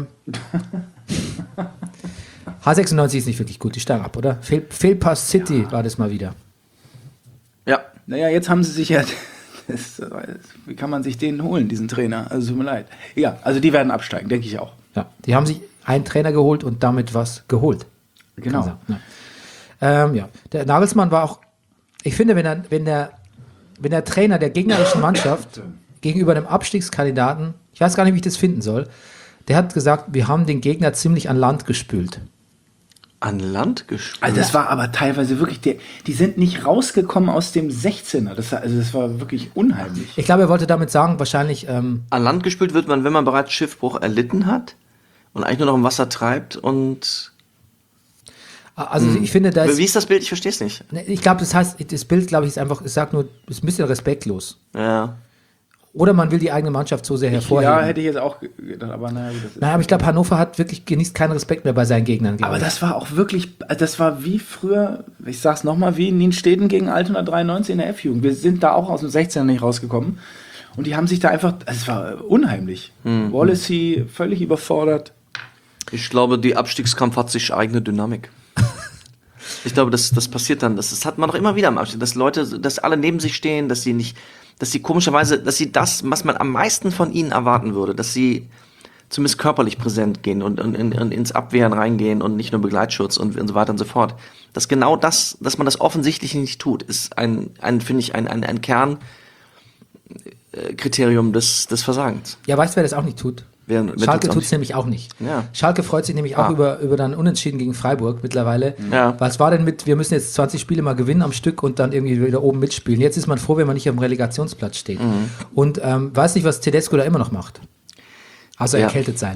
H96 ist nicht wirklich gut, die steigen ab, oder? Fehlpass City war das mal wieder. Ja. Naja, jetzt haben sie sich ja. Wie kann man sich den holen, diesen Trainer? Also tut mir leid. Ja, also die werden absteigen, denke ich auch. Ja, die haben sich einen Trainer geholt und damit was geholt. Genau. Ja. Der Nagelsmann war auch, ich finde, wenn der Trainer der gegnerischen Mannschaft gegenüber einem Abstiegskandidaten, ich weiß gar nicht, wie ich das finden soll, der hat gesagt, wir haben den Gegner ziemlich an Land gespült. An Land gespült? Also das war aber teilweise wirklich, die sind nicht rausgekommen aus dem 16er. Das war wirklich unheimlich. Ich glaube, er wollte damit sagen, wahrscheinlich, An Land gespült wird man, wenn man bereits Schiffbruch erlitten hat und eigentlich nur noch im Wasser treibt und... also ich finde, da ist, Wie ist das Bild? Ich verstehe es nicht. ich glaube, das Bild, glaube ich, ist einfach, es sagt nur, ist ein bisschen respektlos. Ja. Oder man will die eigene Mannschaft so sehr hervorheben. Ja, hätte ich jetzt auch gedacht, aber naja, gut, das ist. Nein, aber ich glaube, Hannover genießt keinen Respekt mehr bei seinen Gegnern. Aber das war auch wirklich, das war wie früher, ich sag's nochmal, wie Nienstedten gegen Altona 93 in der F-Jugend. Wir sind da auch aus dem 16er nicht rausgekommen. Und die haben sich da einfach, es war unheimlich. Wallacey völlig überfordert. Ich glaube, die Abstiegskampf hat sich eigene Dynamik. Ich glaube, das passiert dann. Das hat man doch immer wieder am Abstieg, dass Leute, dass alle neben sich stehen, dass sie komischerweise, dass sie das, was man am meisten von ihnen erwarten würde, dass sie zumindest körperlich präsent gehen und ins Abwehren reingehen und nicht nur Begleitschutz und so weiter und so fort. Dass genau das, dass man das offensichtlich nicht tut, ist finde ich, ein Kernkriterium des Versagens. Ja, weißt du, wer das auch nicht tut? Wer Schalke tut's auch tut es nämlich auch nicht. Ja. Schalke freut sich nämlich auch über dann Unentschieden gegen Freiburg mittlerweile. Ja. Was war denn wir müssen jetzt 20 Spiele mal gewinnen am Stück und dann irgendwie wieder oben mitspielen. Jetzt ist man froh, wenn man nicht auf dem Relegationsplatz steht. Und weiß nicht, was Tedesco da immer noch macht. Außer Ja. erkältet sein.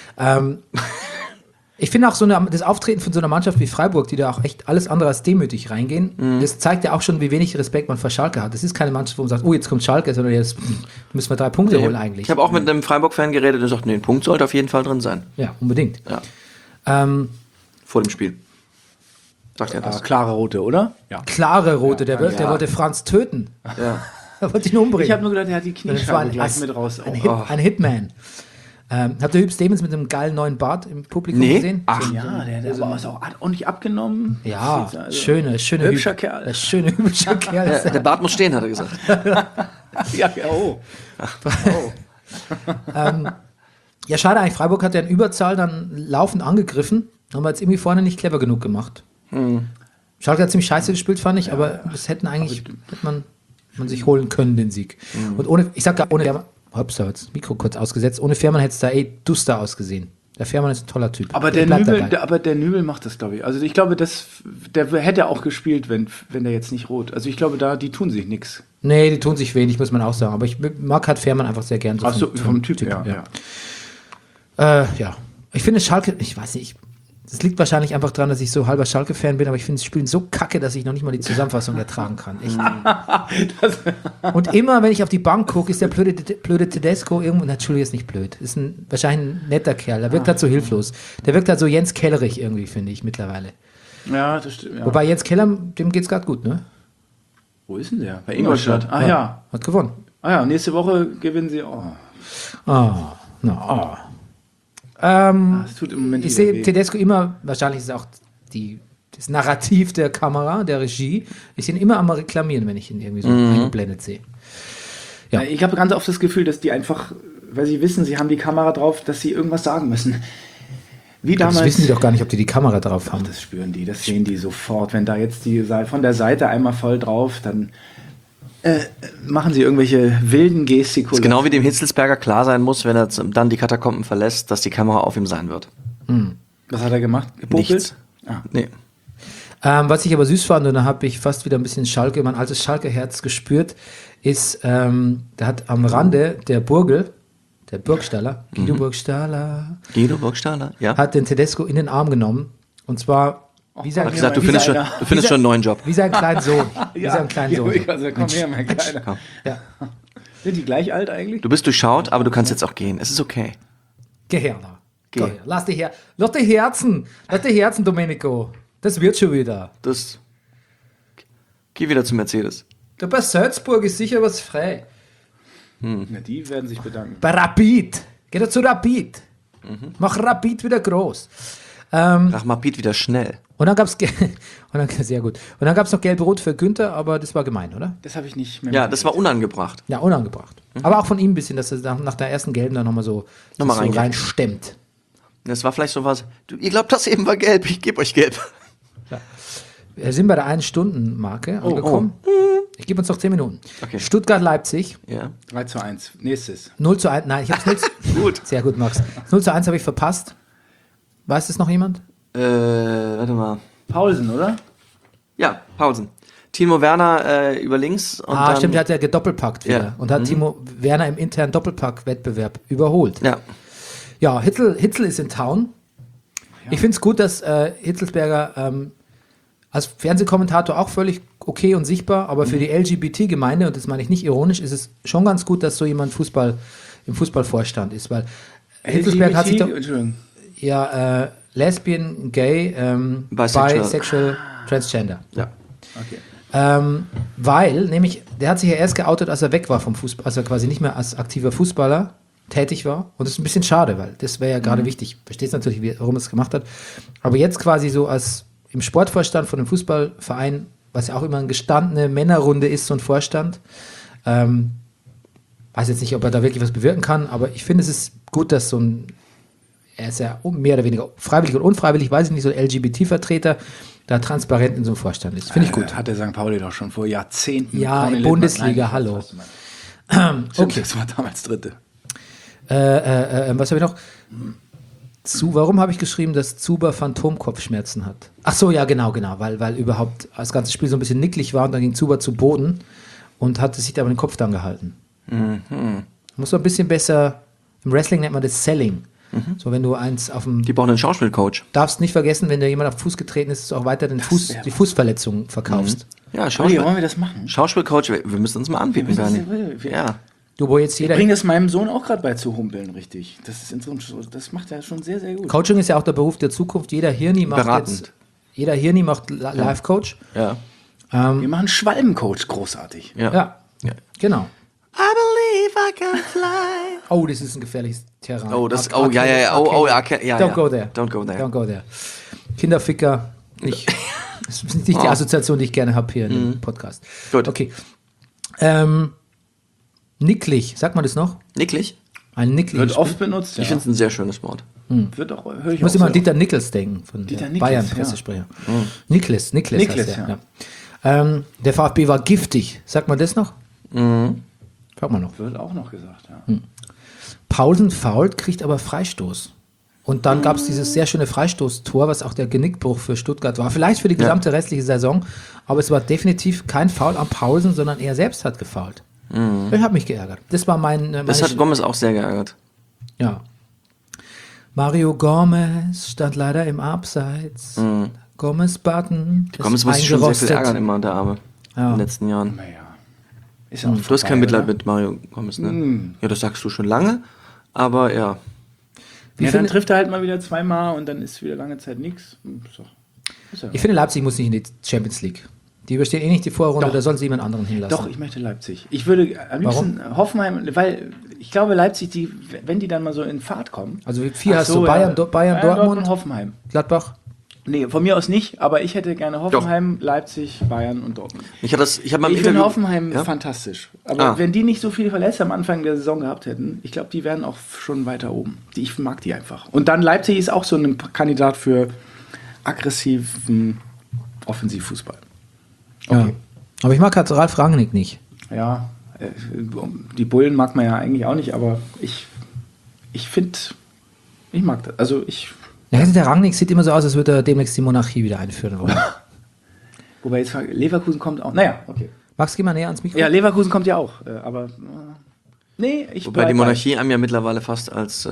Ich finde auch das Auftreten von so einer Mannschaft wie Freiburg, die da auch echt alles andere als demütig reingehen, das zeigt ja auch schon, wie wenig Respekt man vor Schalke hat. Das ist keine Mannschaft, wo man sagt, oh, jetzt kommt Schalke, sondern jetzt müssen wir 3 Punkte holen eigentlich. Ich habe auch mit einem Freiburg-Fan geredet und gesagt, nee, ein Punkt sollte auf jeden Fall drin sein. Ja, unbedingt. Ja. Vor dem Spiel. Sagt er das? Klare Rote, oder? Ja. Klare Rote, der wollte Franz töten. Ja. Er wollte ihn umbringen. Ich habe nur gedacht, er hat die Das war Kniescheibe gleich mit raus. ein Hitman. Habt ihr Hüb Stevens mit einem geilen neuen Bart im Publikum Nee. gesehen? Ach, Ja, der war auch ordentlich abgenommen. Ja, Das ist schöne hübscher Hüb- Kerl. Schöne, hübscher Kerl. Der Bart muss stehen, hat er gesagt. Ja, schade eigentlich. Freiburg hat ja in Überzahl dann laufend angegriffen. Haben wir jetzt irgendwie vorne nicht clever genug gemacht. Schalke hat ziemlich scheiße gespielt, fand ich, aber das hätte man sich holen können, den Sieg. Und ohne Fährmann, hops, da hat das Mikro kurz ausgesetzt, ohne Fährmann hätte es da duster ausgesehen. Der Fährmann ist ein toller Typ. Aber der Nübel macht das, glaube ich. Also ich glaube, der hätte auch gespielt, wenn der jetzt nicht rot. Also ich glaube, die tun sich nichts. Nee, die tun sich wenig, muss man auch sagen. Aber ich mag halt Fährmann einfach sehr gern. Ach so, vom Typ, ja. Ja. Ich finde Schalke, ich weiß nicht, das liegt wahrscheinlich einfach daran, dass ich so halber Schalke-Fan bin, aber ich finde das Spielen so kacke, dass ich noch nicht mal die Zusammenfassung ertragen kann. Echt. Und immer, wenn ich auf die Bank gucke, ist der blöde Tedesco irgendwo, Entschuldigung, ist nicht blöd, ist wahrscheinlich ein netter Kerl, der wirkt halt so hilflos. Der wirkt halt so Jens Kellerich irgendwie, finde ich, mittlerweile. Ja, das stimmt. Ja. Wobei Jens Keller, dem geht's gerade gut, ne? Wo ist denn der? Bei Ingolstadt. Ah ja. Hat gewonnen. Ah ja, nächste Woche gewinnen sie. Oh. Das Das tut im Moment Ich wieder sehe weh. Tedesco immer, wahrscheinlich ist es auch das Narrativ der Kamera, der Regie. Ich bin immer am Reklamieren, wenn ich ihn irgendwie so eingeblendet sehe. Ja. Ich habe ganz oft das Gefühl, dass die einfach, weil sie wissen, sie haben die Kamera drauf, dass sie irgendwas sagen müssen. Wie damals. Das wissen die doch gar nicht, ob die Kamera drauf haben. Ach, das spüren die, das sehen die sofort. Wenn da jetzt von der Seite einmal voll drauf, dann machen sie irgendwelche wilden Gestikulationen. Genau wie dem Hitzelsberger klar sein muss, wenn er dann die Katakomben verlässt, dass die Kamera auf ihm sein wird. Was hat er gemacht? Gepopelt? Nichts. Ah. Nee. Was ich aber süß fand, und da habe ich fast wieder ein bisschen mein altes Schalke-Herz gespürt, ist, da hat am Rande der Burgstaller, Guido Burgstaller, ja. hat den Tedesco in den Arm genommen. Und zwar, wie Hat sein, gesagt, du findest schon einen neuen Job. wie sein kleinen Sohn. Wie sein kleinen Sohn. Also, komm her, mein Kleiner. Ja. Sind die gleich alt eigentlich? Du bist durchschaut, aber du kannst jetzt auch gehen. Es ist okay. Geh her da. Geh. Geh her. Lass die Herzen, Domenico. Das wird schon wieder. Geh wieder zu Mercedes. Da bei Salzburg ist sicher was frei. Na, die werden sich bedanken. Bei Rapid. Geh doch zu Rapid. Mach Rapid wieder groß. Mach mal Piet wieder schnell. Und dann gab's sehr gut. Und dann gab's noch Gelb-Rot für Günther, aber das war gemein, oder? Das habe ich nicht mehr. Ja, das war unangebracht. Ja, unangebracht. Aber auch von ihm ein bisschen, dass er nach der ersten Gelben dann nochmal so reingeht. reinstemmt. Das war vielleicht so was, ihr glaubt, das eben war gelb, ich gebe euch gelb. Wir sind bei der 1-Stunden-Marke angekommen. Ich gebe uns noch 10 Minuten. Okay. Stuttgart-Leipzig. Ja. 3:1. Nächstes. 0:1. Nein, ich hab's 0. Gut. Sehr gut, Max. 0:1 habe ich verpasst. Weiß das noch jemand? Warte mal. Paulsen, oder? Ja, Pausen. Timo Werner über links. Und dann, Stimmt, der hat ja gedoppelpackt wieder. Ja. Und hat Timo Werner im internen Doppelpack-Wettbewerb überholt. Ja. Ja, Hitzel ist in Town. Ja. Ich finde es gut, dass Hitzelsberger als Fernsehkommentator auch völlig okay und sichtbar, aber für die LGBT-Gemeinde, und das meine ich nicht ironisch, ist es schon ganz gut, dass so jemand im Fußballvorstand ist, weil Hitzelsberger hat sich doch... Ja, Lesbian, Gay, Bisexual, Transgender. Ja. Okay. Weil, nämlich, der hat sich ja erst geoutet, als er weg war vom Fußball, als er quasi nicht mehr als aktiver Fußballer tätig war. Und das ist ein bisschen schade, weil das wäre ja gerade wichtig. Verstehst natürlich, warum er es gemacht hat. Aber jetzt quasi so als im Sportvorstand von einem Fußballverein, was ja auch immer eine gestandene Männerrunde ist, so ein Vorstand. Weiß jetzt nicht, ob er da wirklich was bewirken kann, aber ich finde, es ist gut, dass er ist ja mehr oder weniger freiwillig und unfreiwillig, weiß ich nicht, so ein LGBT-Vertreter, da transparent in so einem Vorstand ist. Finde ich gut. Hat der St. Pauli doch schon vor Jahrzehnten. Ja, Bundesliga, hallo. Okay. Das war damals Dritte. Was habe ich noch? Warum habe ich geschrieben, dass Zuber Phantomkopfschmerzen hat? Ach so, ja, genau, weil überhaupt das ganze Spiel so ein bisschen nicklig war und dann ging Zuber zu Boden und hatte sich aber den Kopf dann gehalten. Muss man ein bisschen besser, im Wrestling nennt man das Selling. So, wenn du eins auf dem... Die brauchen einen Schauspielcoach. Darfst nicht vergessen, wenn dir jemand auf den Fuß getreten ist, dass du auch weiter die Fußverletzung verkaufst. Ja, Wollen wir das machen? Schauspielcoach, wir müssen uns mal anbieten. Ja. Du, wo jetzt jeder... Ich bringe das meinem Sohn auch gerade bei zu humpeln, richtig. Das macht er schon sehr, sehr gut. Coaching ist ja auch der Beruf der Zukunft. Jeder Hirni macht Beratend. Life-Coach. Ja. Wir machen Schwalbencoach, großartig. Ja, genau. I believe I can fly. Oh, das ist ein gefährliches Terrain. Ja. Don't go there. Don't go there. Don't go there. Kinderficker, nicht. Das ist nicht die Assoziation, die ich gerne habe hier in dem Podcast. Gut. Okay. Nicklig, sagt man das noch? Nicklig? Ein nickliges Wird Spiel. oft benutzt, Ich finde es ein sehr schönes Wort. Wird auch, höre ich Ich muss auch immer an sehr Dieter Nickels denken, von Dieter der Nickels, Bayern-Pressesprecher. Niklas heißt der. ja. Ja. Der VfB war giftig. Sagt man das noch? Fragt man noch. oft. Wird auch noch gesagt, ja. Paulsen fault, kriegt aber Freistoß. Und dann gab es dieses sehr schöne Freistoßtor, was auch der Genickbruch für Stuttgart war. Vielleicht für die gesamte restliche Saison, aber es war definitiv kein Foul am Paulsen, sondern er selbst hat gefoult. Ich habe mich geärgert. Das war Das hat Gomez auch sehr geärgert. Ja. Mario Gomez stand leider im Abseits. Gomez-Button ist Gomez muss sich schon sehr viel ärgern eingerostet. immer, der Arme. In den letzten Jahren. Naja. Ist ja auch Du hast kein Mitleid mit Mario Gomez, ne? Ja, das sagst du schon lange, aber ja. Wie Ja, dann finde- trifft er halt mal wieder zweimal und dann ist wieder lange Zeit nichts. Ich finde, Leipzig muss nicht in die Champions League. Die überstehen eh nicht die Vorrunde, Doch. da sollen sie jemand anderen hinlassen. Doch, ich möchte Leipzig. Ich würde am liebsten Hoffenheim, weil ich glaube, Leipzig, wenn die dann mal so in Fahrt kommen. Also 4 Ach hast so, du, Bayern, ja. Bayern, Dortmund, Hoffenheim. Gladbach. Nee, von mir aus nicht, aber ich hätte gerne Hoffenheim, Leipzig, Bayern und Dortmund. Ich habe mal im Ich finde Interview... Hoffenheim Ja? fantastisch. Aber wenn die nicht so viele Verletzte am Anfang der Saison gehabt hätten, ich glaube, die wären auch schon weiter oben. Ich mag die einfach. Und dann Leipzig ist auch so ein Kandidat für aggressiven Offensivfußball. Ja. Okay. Aber ich mag halt Ralf Rangnick nicht. Ja, die Bullen mag man ja eigentlich auch nicht, aber ich finde, ich mag das. Also Ja, der Rangnick sieht immer so aus, als würde er demnächst die Monarchie wieder einführen wollen. wobei jetzt Leverkusen kommt auch. Naja, okay. Max, geh mal näher ans Mikro. Ja, Leverkusen kommt ja auch, aber nee, ich Wobei die Monarchie einem ja mittlerweile fast als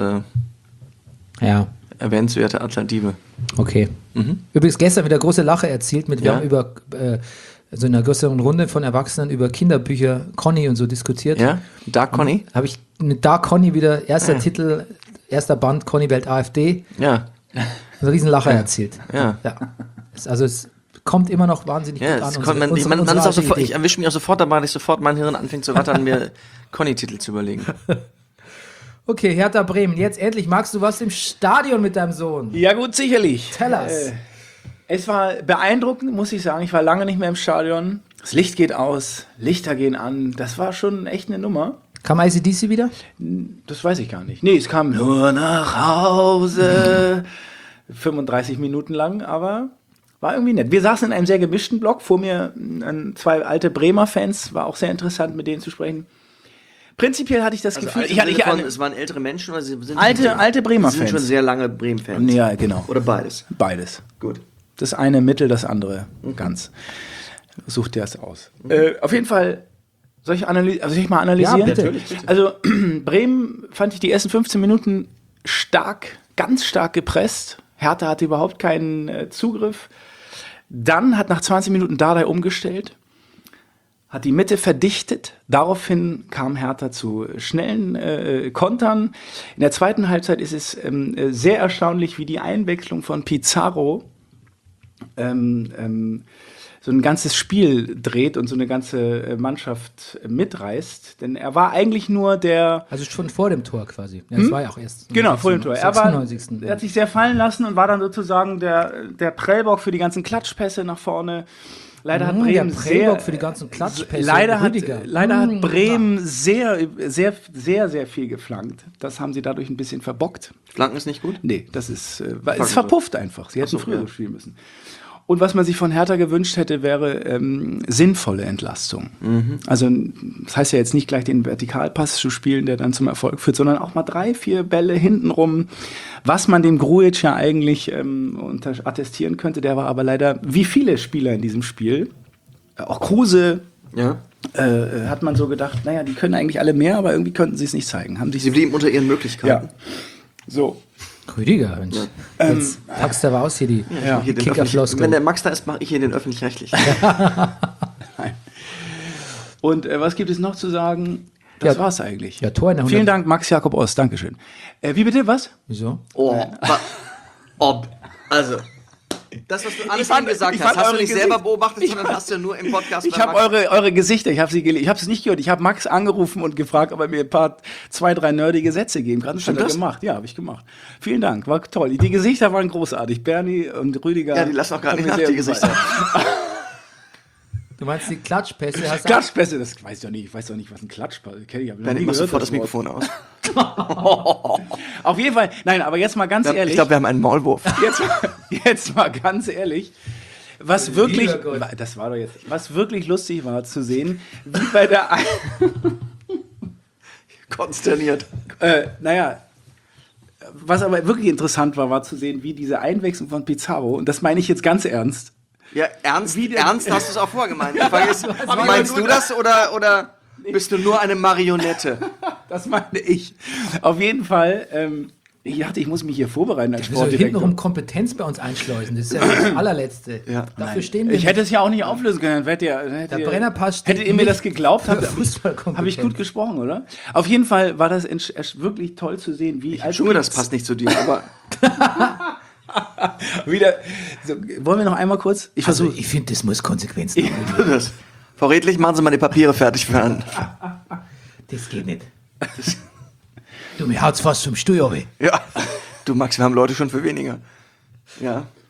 Ja, erwähnenswerte Alternative. okay. Übrigens gestern wieder große Lache erzielt wir Ja. haben über so in einer größeren Runde von Erwachsenen über Kinderbücher Conny und so diskutiert. Ja? Dark Conny? Habe ich mit Dark Conny wieder, erster Titel, erster Band, Conny Welt AfD, Ja. einen riesen Lacher erzielt. Ja. Es kommt immer noch wahnsinnig Ja, gut an. es kommt, man ist auch sofort, ich erwische mich auch sofort dabei, dass sofort mein Hirn anfängt zu rattern, mir Conny-Titel zu überlegen. Okay, Hertha Bremen, jetzt endlich. Magst du was im Stadion mit deinem Sohn? Ja gut, sicherlich. Tell us. Es war beeindruckend, muss ich sagen. Ich war lange nicht mehr im Stadion. Das Licht geht aus, Lichter gehen an. Das war schon echt eine Nummer. Kam ICDC wieder? Das weiß ich gar nicht. Nee, es kam nur nach Hause. 35 Minuten lang, aber war irgendwie nett. Wir saßen in einem sehr gemischten Block. Vor mir zwei alte Bremer Fans. War auch sehr interessant, mit denen zu sprechen. Prinzipiell hatte ich das Gefühl, es waren ältere Menschen oder sie sind alte Bremer sie sind schon Fans. sehr lange Bremen-Fans. Ja, genau. Oder beides. Beides. Gut. Das eine Mittel, das andere ganz. Sucht dir das aus. Auf jeden Fall, soll ich mal analysieren? Ja, bitte. Also, Bremen fand ich die ersten 15 Minuten ganz stark gepresst. Hertha hatte überhaupt keinen Zugriff. Dann hat nach 20 Minuten Dardai umgestellt, hat die Mitte verdichtet. Daraufhin kam Hertha zu schnellen Kontern. In der zweiten Halbzeit ist es sehr erstaunlich, wie die Einwechslung von Pizarro so ein ganzes Spiel dreht und so eine ganze Mannschaft mitreißt. Denn er war eigentlich nur der... Also schon vor dem Tor quasi. Ja, das war ja auch erst. Genau, vor dem Tor. Er 96. hat sich sehr fallen lassen und war dann sozusagen der Prellbock für die ganzen Klatschpässe nach vorne. Leider hat Bremen der Prellbock für die ganzen Klatschpässe. Leider hat Rüdiger. Bremen sehr viel geflankt. Das haben sie dadurch ein bisschen verbockt. Flanken ist nicht gut? Nee, das ist es verpufft einfach. Sie hätten früher so spielen müssen. Und was man sich von Hertha gewünscht hätte, wäre sinnvolle Entlastung. Also das heißt ja jetzt nicht gleich den Vertikalpass zu spielen, der dann zum Erfolg führt, sondern auch mal 3-4 Bälle hintenrum, was man dem Grujic ja eigentlich attestieren könnte. Der war aber leider, wie viele Spieler in diesem Spiel, auch Kruse, Ja. hat man so gedacht, naja, die können eigentlich alle mehr, aber irgendwie könnten sie es nicht zeigen. Sie blieben unter ihren Möglichkeiten. Ja. So. Rüdiger, Mensch. Jetzt packst du aber aus hier die Hier den Kickerfloskel. Wenn der Max da ist, mache ich hier den öffentlich-rechtlichen. Und was gibt es noch zu sagen? Das war's eigentlich. Ja, Tor in der Vielen 100. Dank, Max Jakob Ost. Dankeschön. Wie bitte, was? Wieso? Also, das, was du alles fand- gesagt ich hast, fand hast du eure nicht Gesicht- selber beobachtet, sondern hast du nur im Podcast Ich bei habe Max- eure Gesichter, ich habe es nicht gehört. Ich habe Max angerufen und gefragt, ob er mir 2, 3 nerdige Sätze geben kann. Das hat er das? gemacht. Ja, habe ich gemacht. Vielen Dank, war toll. Die Gesichter waren großartig. Bernie und Rüdiger. Ja, die lassen auch gar hat nicht mir nach, sehr die gefallen. Gesichter. Du meinst die Klatschpässe? Hast du Klatschpässe, das weiß ich doch nicht. Ich weiß doch nicht, was ein Klatschpass ist. Dann nimm sofort das Mikrofon aus. Auf jeden Fall. Nein, aber jetzt mal ganz ehrlich. Ich glaube, wir haben einen Maulwurf. Jetzt mal ganz ehrlich, was wirklich, Gott. das war doch jetzt, was wirklich lustig war zu sehen, wie bei der, Konsterniert. was aber wirklich interessant war zu sehen, wie diese Einwechslung von Pizarro, und das meine ich jetzt ganz ernst. Ja, ernst hast du es auch vorgemeint. Die Frage ist, ich meinst nur du das oder bist du nur eine Marionette? Das meine ich. Auf jeden Fall, ich dachte, ich muss mich hier vorbereiten als wieso hintenrum Sportdirektor. Kompetenz bei uns einschleusen? Das ist ja das allerletzte. Ja. Dafür stehen wir Ich hätte es ja auch nicht auflösen können. Hättet Der Brennerpass steht hättet ihr mir nicht das geglaubt, für Fußballkompetenz. habe ich gut gesprochen, oder? Auf jeden Fall war das wirklich toll zu sehen, wie Junge, das passt nicht zu dir, aber wieder. So, wollen wir noch einmal kurz? Ich Also, versuche. ich finde, das muss Konsequenzen haben. das. Frau Redlich, machen Sie mal die Papiere fertig für einen. Das geht nicht. Du, mir haut's fast zum Stuhl runter. Ja. Du Max, wir haben Leute schon für weniger. Ja.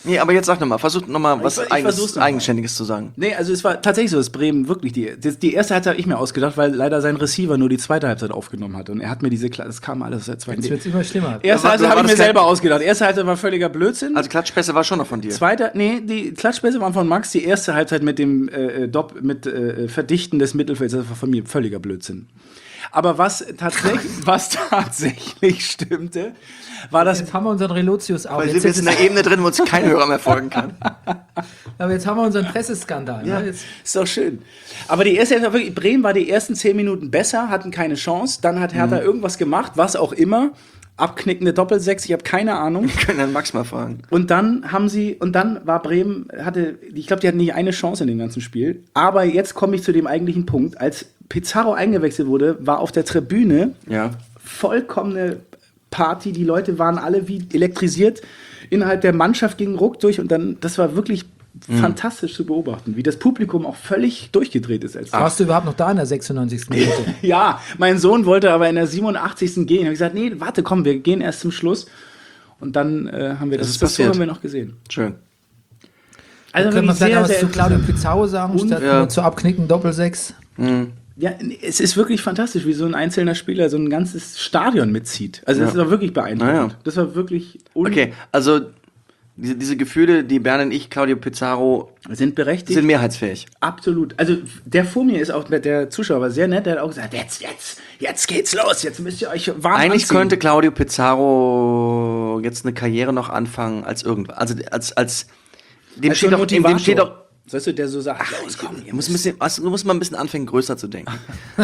Nee, aber jetzt sag nochmal, versuch nochmal was Ich versuch's noch mal. Eigenständiges zu sagen. Nee, also es war tatsächlich so, dass Bremen wirklich die erste Halbzeit habe ich mir ausgedacht, weil leider sein Receiver nur die zweite Halbzeit aufgenommen hat. Und er hat mir das kam alles aus der zweiten. Jetzt wird's immer schlimmer. Erste Halbzeit War habe ich das mir kein- selber ausgedacht. Erste Halbzeit war völliger Blödsinn. Also Klatschpässe war schon noch von dir. Die Klatschpässe waren von Max. Die erste Halbzeit mit dem Verdichten des Mittelfelds, das war von mir völliger Blödsinn. Aber was tatsächlich stimmte, war das. Jetzt haben wir unseren Relotius auch. Weil sind wir jetzt in einer Ebene drin, wo uns kein Hörer mehr folgen kann. Aber jetzt haben wir unseren Presseskandal. Ja, Ne? Jetzt, ist doch schön. Aber die erste Halbzeit war wirklich, Bremen war die ersten 10 Minuten besser, hatten keine Chance. Dann hat Hertha irgendwas gemacht, was auch immer. Abknickende Doppelsechs, ich habe keine Ahnung. Wir können dann Max mal fragen. Und dann war Bremen, ich glaube, die hatten nicht eine Chance in dem ganzen Spiel. Aber jetzt komme ich zu dem eigentlichen Punkt. Als Pizarro eingewechselt wurde, war auf der Tribüne Ja. vollkommene Party. Die Leute waren alle wie elektrisiert. Innerhalb der Mannschaft ging Ruck durch und dann, das war wirklich fantastisch zu beobachten, wie das Publikum auch völlig durchgedreht ist. warst du überhaupt noch da in der 96. Minute? Ja, mein Sohn wollte aber in der 87. gehen. Ich habe gesagt, nee, warte, komm, wir gehen erst zum Schluss. Und dann haben wir Das ist das passiert. haben wir noch gesehen. Schön. Also Können wir wirklich vielleicht noch was sehr zu Claudio Pizarro sagen, statt ja. nur zu abknicken Doppelsechs? Ja, es ist wirklich fantastisch, wie so ein einzelner Spieler so ein ganzes Stadion mitzieht. Also das Ja. war wirklich beeindruckend. Naja. Das war wirklich Okay, also diese Gefühle, die Bernd und ich, Claudio Pizarro, sind berechtigt. sind mehrheitsfähig. Absolut. Also der vor mir ist auch, der Zuschauer war sehr nett, der hat auch gesagt, jetzt geht's los, jetzt müsst ihr euch warm Eigentlich anziehen. könnte Claudio Pizarro jetzt eine Karriere noch anfangen als irgendwas. Also als dem Als steht so ein doch, dem Motivator. steht doch, Weißt du, der so sagt, los, komm, du musst mal ein bisschen anfangen, größer zu denken.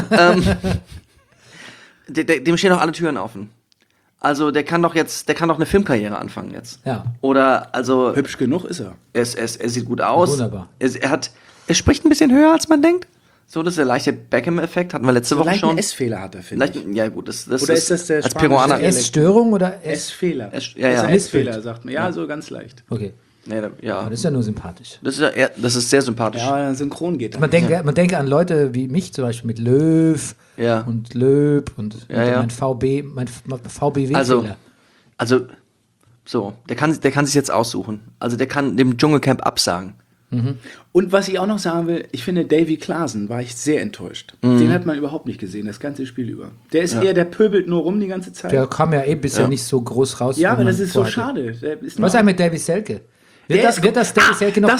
Dem stehen doch alle Türen offen. Also der kann doch eine Filmkarriere anfangen jetzt. Ja. Oder also hübsch genug ist er. er sieht gut aus. Wunderbar. Er spricht ein bisschen höher, als man denkt. So, das ist der leichte Beckham-Effekt, hatten wir letzte Woche Vielleicht schon. einen S-Fehler hat er, finde ich. Ja gut, das Oder ist das der als spanische Peruaner. Dialekt? S-Störung oder S? S-Fehler. Ja, ja. Das ist ein S-Fehler, sagt man. Ja, so ganz leicht. Okay, Nee, ja. aber das ist ja nur sympathisch. Das ist sehr sympathisch. Ja, synchron geht Man denke an Leute wie mich zum Beispiel mit Löw Ja. und Löb und Ja. mein VBW-Fehler. Also, so, der kann sich jetzt aussuchen. Also der kann dem Dschungelcamp absagen. Und was ich auch noch sagen will, ich finde, Davy Klaasen war ich sehr enttäuscht. Den hat man überhaupt nicht gesehen, das ganze Spiel über. Der ist der pöbelt nur rum die ganze Zeit. Der kam ja bisher nicht so groß raus. Ja, wie aber man das ist so vorhatte. schade. Der ist Was ist eigentlich mit Davy Selke? Wird das Davy Selke noch...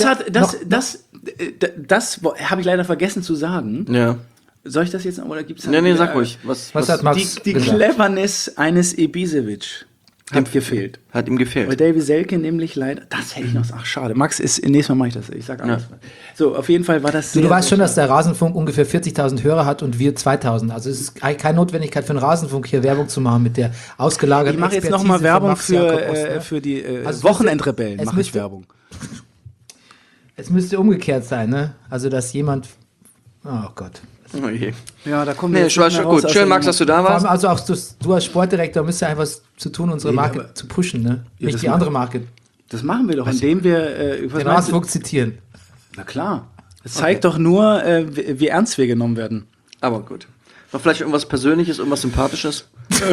Das habe ich leider vergessen zu sagen. Ja. Soll ich das jetzt noch, oder gibt's Nee, sag ruhig. Was hat Max Die gesagt? Cleverness eines Ibisevic hat gefehlt. Hat ihm Weil gefehlt. Davy Selke nämlich leider, das hätte ich noch, ach schade. Max ist, nächstes Mal mache ich das, ich sag alles. So, auf jeden Fall war das Du weißt schon, dass der Rasenfunk ungefähr 40.000 Hörer hat und wir 2.000. Also es ist keine Notwendigkeit für den Rasenfunk, hier Werbung zu machen mit der ausgelagerten Ich mache jetzt Expertise nochmal Werbung Max Jakob Oster. für die Also Wochenendrebellen, es mache ich müsste- Werbung. Es müsste umgekehrt sein, ne? Also dass jemand... Oh Gott. Oh je. Ja, da kommen Nee, jetzt war nicht mehr schon raus gut. aus Schön, der Max, dass du da Vor warst. allem also auch du als Sportdirektor müsst ja einfach was zu tun, unsere Marke aber- zu pushen, ne? Ja, Nicht das die ma- andere Marke. Das machen wir doch, indem wir was Den meinst du? Rasenfunk zitieren. Na klar. Es zeigt doch nur, wie ernst wir genommen werden. Aber gut. Noch vielleicht irgendwas Persönliches, irgendwas Sympathisches?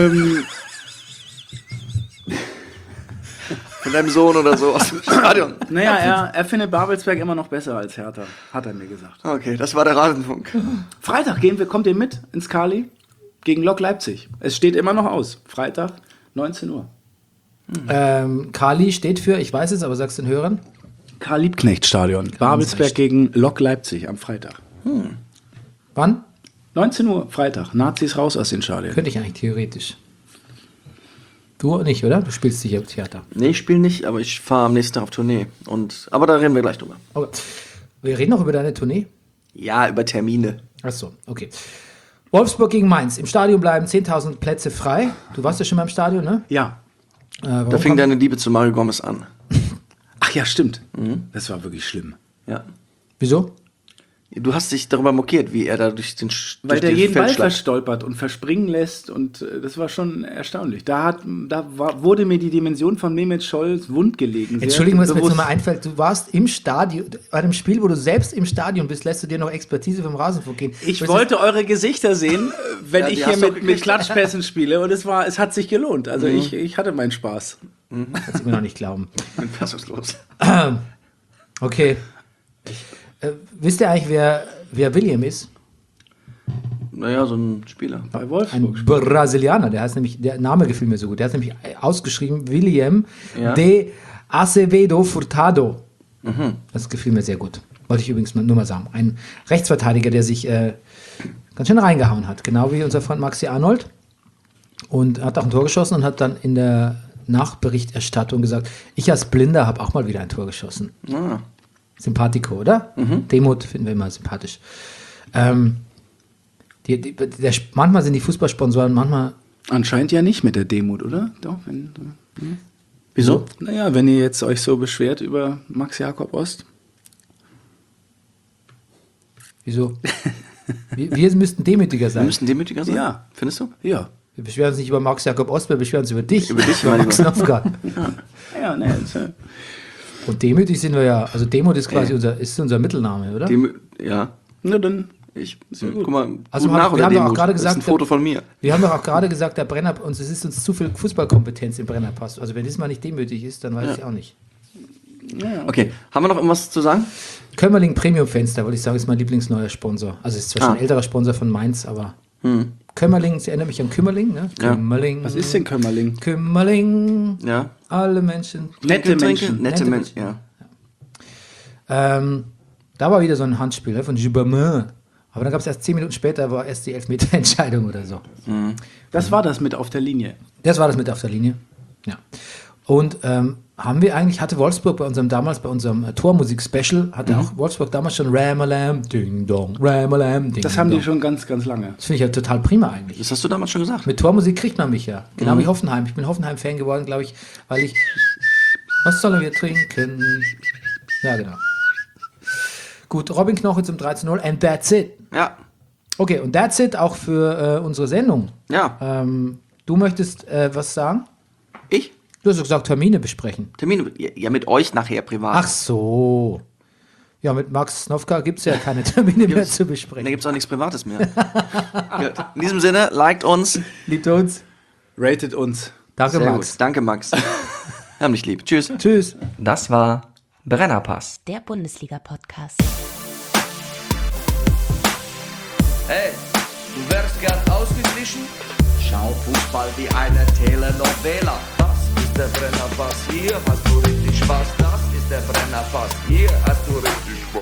Von deinem Sohn oder so aus dem Stadion. Naja, er findet Babelsberg immer noch besser als Hertha, hat er mir gesagt. Okay, das war der Rasenfunk. Freitag kommt ihr mit ins Kali gegen Lok Leipzig. Es steht immer noch aus. Freitag, 19 Uhr. Kali steht für, ich weiß es, aber sag's den Hörern. Karl-Liebknecht-Stadion. Babelsberg gegen Lok Leipzig am Freitag. Wann? 19 Uhr, Freitag. Nazis raus aus den Stadien. Könnte ich eigentlich theoretisch. Du nicht, oder? Du spielst sicher im Theater. Nee, ich spiele nicht, aber ich fahre am nächsten Tag auf Tournee. Aber da reden wir gleich drüber. Aber wir reden noch über deine Tournee. Ja, über Termine. Achso, okay. Wolfsburg gegen Mainz. Im Stadion bleiben 10.000 Plätze frei. Du warst ja schon mal im Stadion, ne? Ja. Da fing deine Liebe zu Mario Gomez an. Ach ja, stimmt. Das war wirklich schlimm. Ja. Wieso? Du hast dich darüber mokiert, wie er da durch den Weil durch der den jeden Ball Feldschlag- verstolpert und verspringen lässt und das war schon erstaunlich. Wurde mir die Dimension von Mehmet Scholl wundgelegen. Entschuldigung, was mir jetzt bewusst. nochmal einfällt. Du warst im Stadion, bei einem Spiel, wo du selbst im Stadion bist, lässt du dir noch Expertise vom Rasenfunk gehen. Ich Das wollte eure Gesichter sehen, wenn Ja, die ich hast hier du auch mit gekriegt. Klatschpässen spiele und es hat sich gelohnt. Also ich hatte meinen Spaß. Kannst du mir noch nicht glauben. Ich bin fassungslos. Okay. Wisst ihr eigentlich, wer William ist? Naja, so ein Spieler. Bei Ein Wolfsburg. Brasilianer, der heißt nämlich, der Name gefiel mir so gut, der hat nämlich ausgeschrieben William Ja. de Acevedo Furtado. Das gefiel mir sehr gut. Wollte ich übrigens nur mal sagen. Ein Rechtsverteidiger, der sich ganz schön reingehauen hat. Genau wie unser Freund Maxi Arnold. Und hat auch ein Tor geschossen und hat dann in der Nachberichterstattung gesagt, ich als Blinder habe auch mal wieder ein Tor geschossen. Ah. Sympathico, oder? Demut finden wir immer sympathisch. Manchmal sind die Fußballsponsoren, manchmal. Anscheinend ja nicht mit der Demut, oder? Doch, Wieso? Naja, wenn ihr jetzt euch so beschwert über Max Jakob Ost. Wieso? Wir müssten demütiger Wir sein. müssen demütiger sein? Ja. Findest du? Ja. Wir beschweren uns nicht über Max Jakob Ost, wir beschweren uns über dich. Über dich, über mein Max Lieber. Nowka. Ja, ne, Und demütig sind wir ja. Also Demut ist quasi unser Mittelname, oder? Ja. na dann. Guck mal, Also gut nach wir haben oder doch auch Demut. gerade Das gesagt, ist ein Foto von mir. Wir haben doch auch gerade gesagt, der Brenner, es ist uns zu viel Fußballkompetenz im Brennerpass. Also wenn das mal nicht demütig ist, dann weiß ich auch nicht. Okay, haben wir noch irgendwas zu sagen? Kömmerling Premium Fenster, wollte ich sagen, ist mein Lieblingsneuer Sponsor. Also ist zwar schon ein älterer Sponsor von Mainz, aber Kömmerling, es erinnert mich an Kümmerling, ne? Ja. Kümmerling. Was ist denn Kömmerling? Kümmerling. Ja. Alle Menschen. Nette Menschen. Nette Nette Menschen, ja. Da war wieder so ein Handspiel von Gibbermann. Aber dann gab es erst 10 Minuten später, war erst die Elfmeter-Entscheidung oder so. Das war das mit auf der Linie. Das war das mit auf der Linie. Ja. Und hatte Wolfsburg damals bei unserem Tormusik-Special, hatte auch Wolfsburg damals schon Ramalam, Ding Dong, Ramalam, Ding Das haben die Dong. schon ganz, ganz lange. Das finde ich ja total prima eigentlich. Das hast du damals schon gesagt. Mit Tormusik kriegt man mich ja. Genau wie Hoffenheim. Ich bin Hoffenheim-Fan geworden, glaube ich, weil ich. Was sollen wir trinken? Ja, genau. Gut, Robin Knoche zum 13-0 and that's it. Ja. Okay, und that's it auch für unsere Sendung. Ja. Du möchtest was sagen? Ich? Du hast doch gesagt, Termine besprechen. Termine, ja, mit euch nachher privat. Ach so. Ja, mit Max Nowka gibt es ja keine Termine mehr zu Da besprechen. gibt es auch nichts Privates mehr. Ja, in diesem Sinne, liked uns. Liebt uns. Ratet uns. Danke, Sehr Max. gut. Danke, Max. Haben dich lieb. Tschüss. Tschüss. Das war Brennerpass. Der Bundesliga-Podcast. Hey, du wärst gern ausgeglichen? Schau Fußball wie eine Telenovela. Das ist der Brennerpass, hier hast du richtig Spaß. Das ist der Brennerpass, hier hast du richtig Spaß.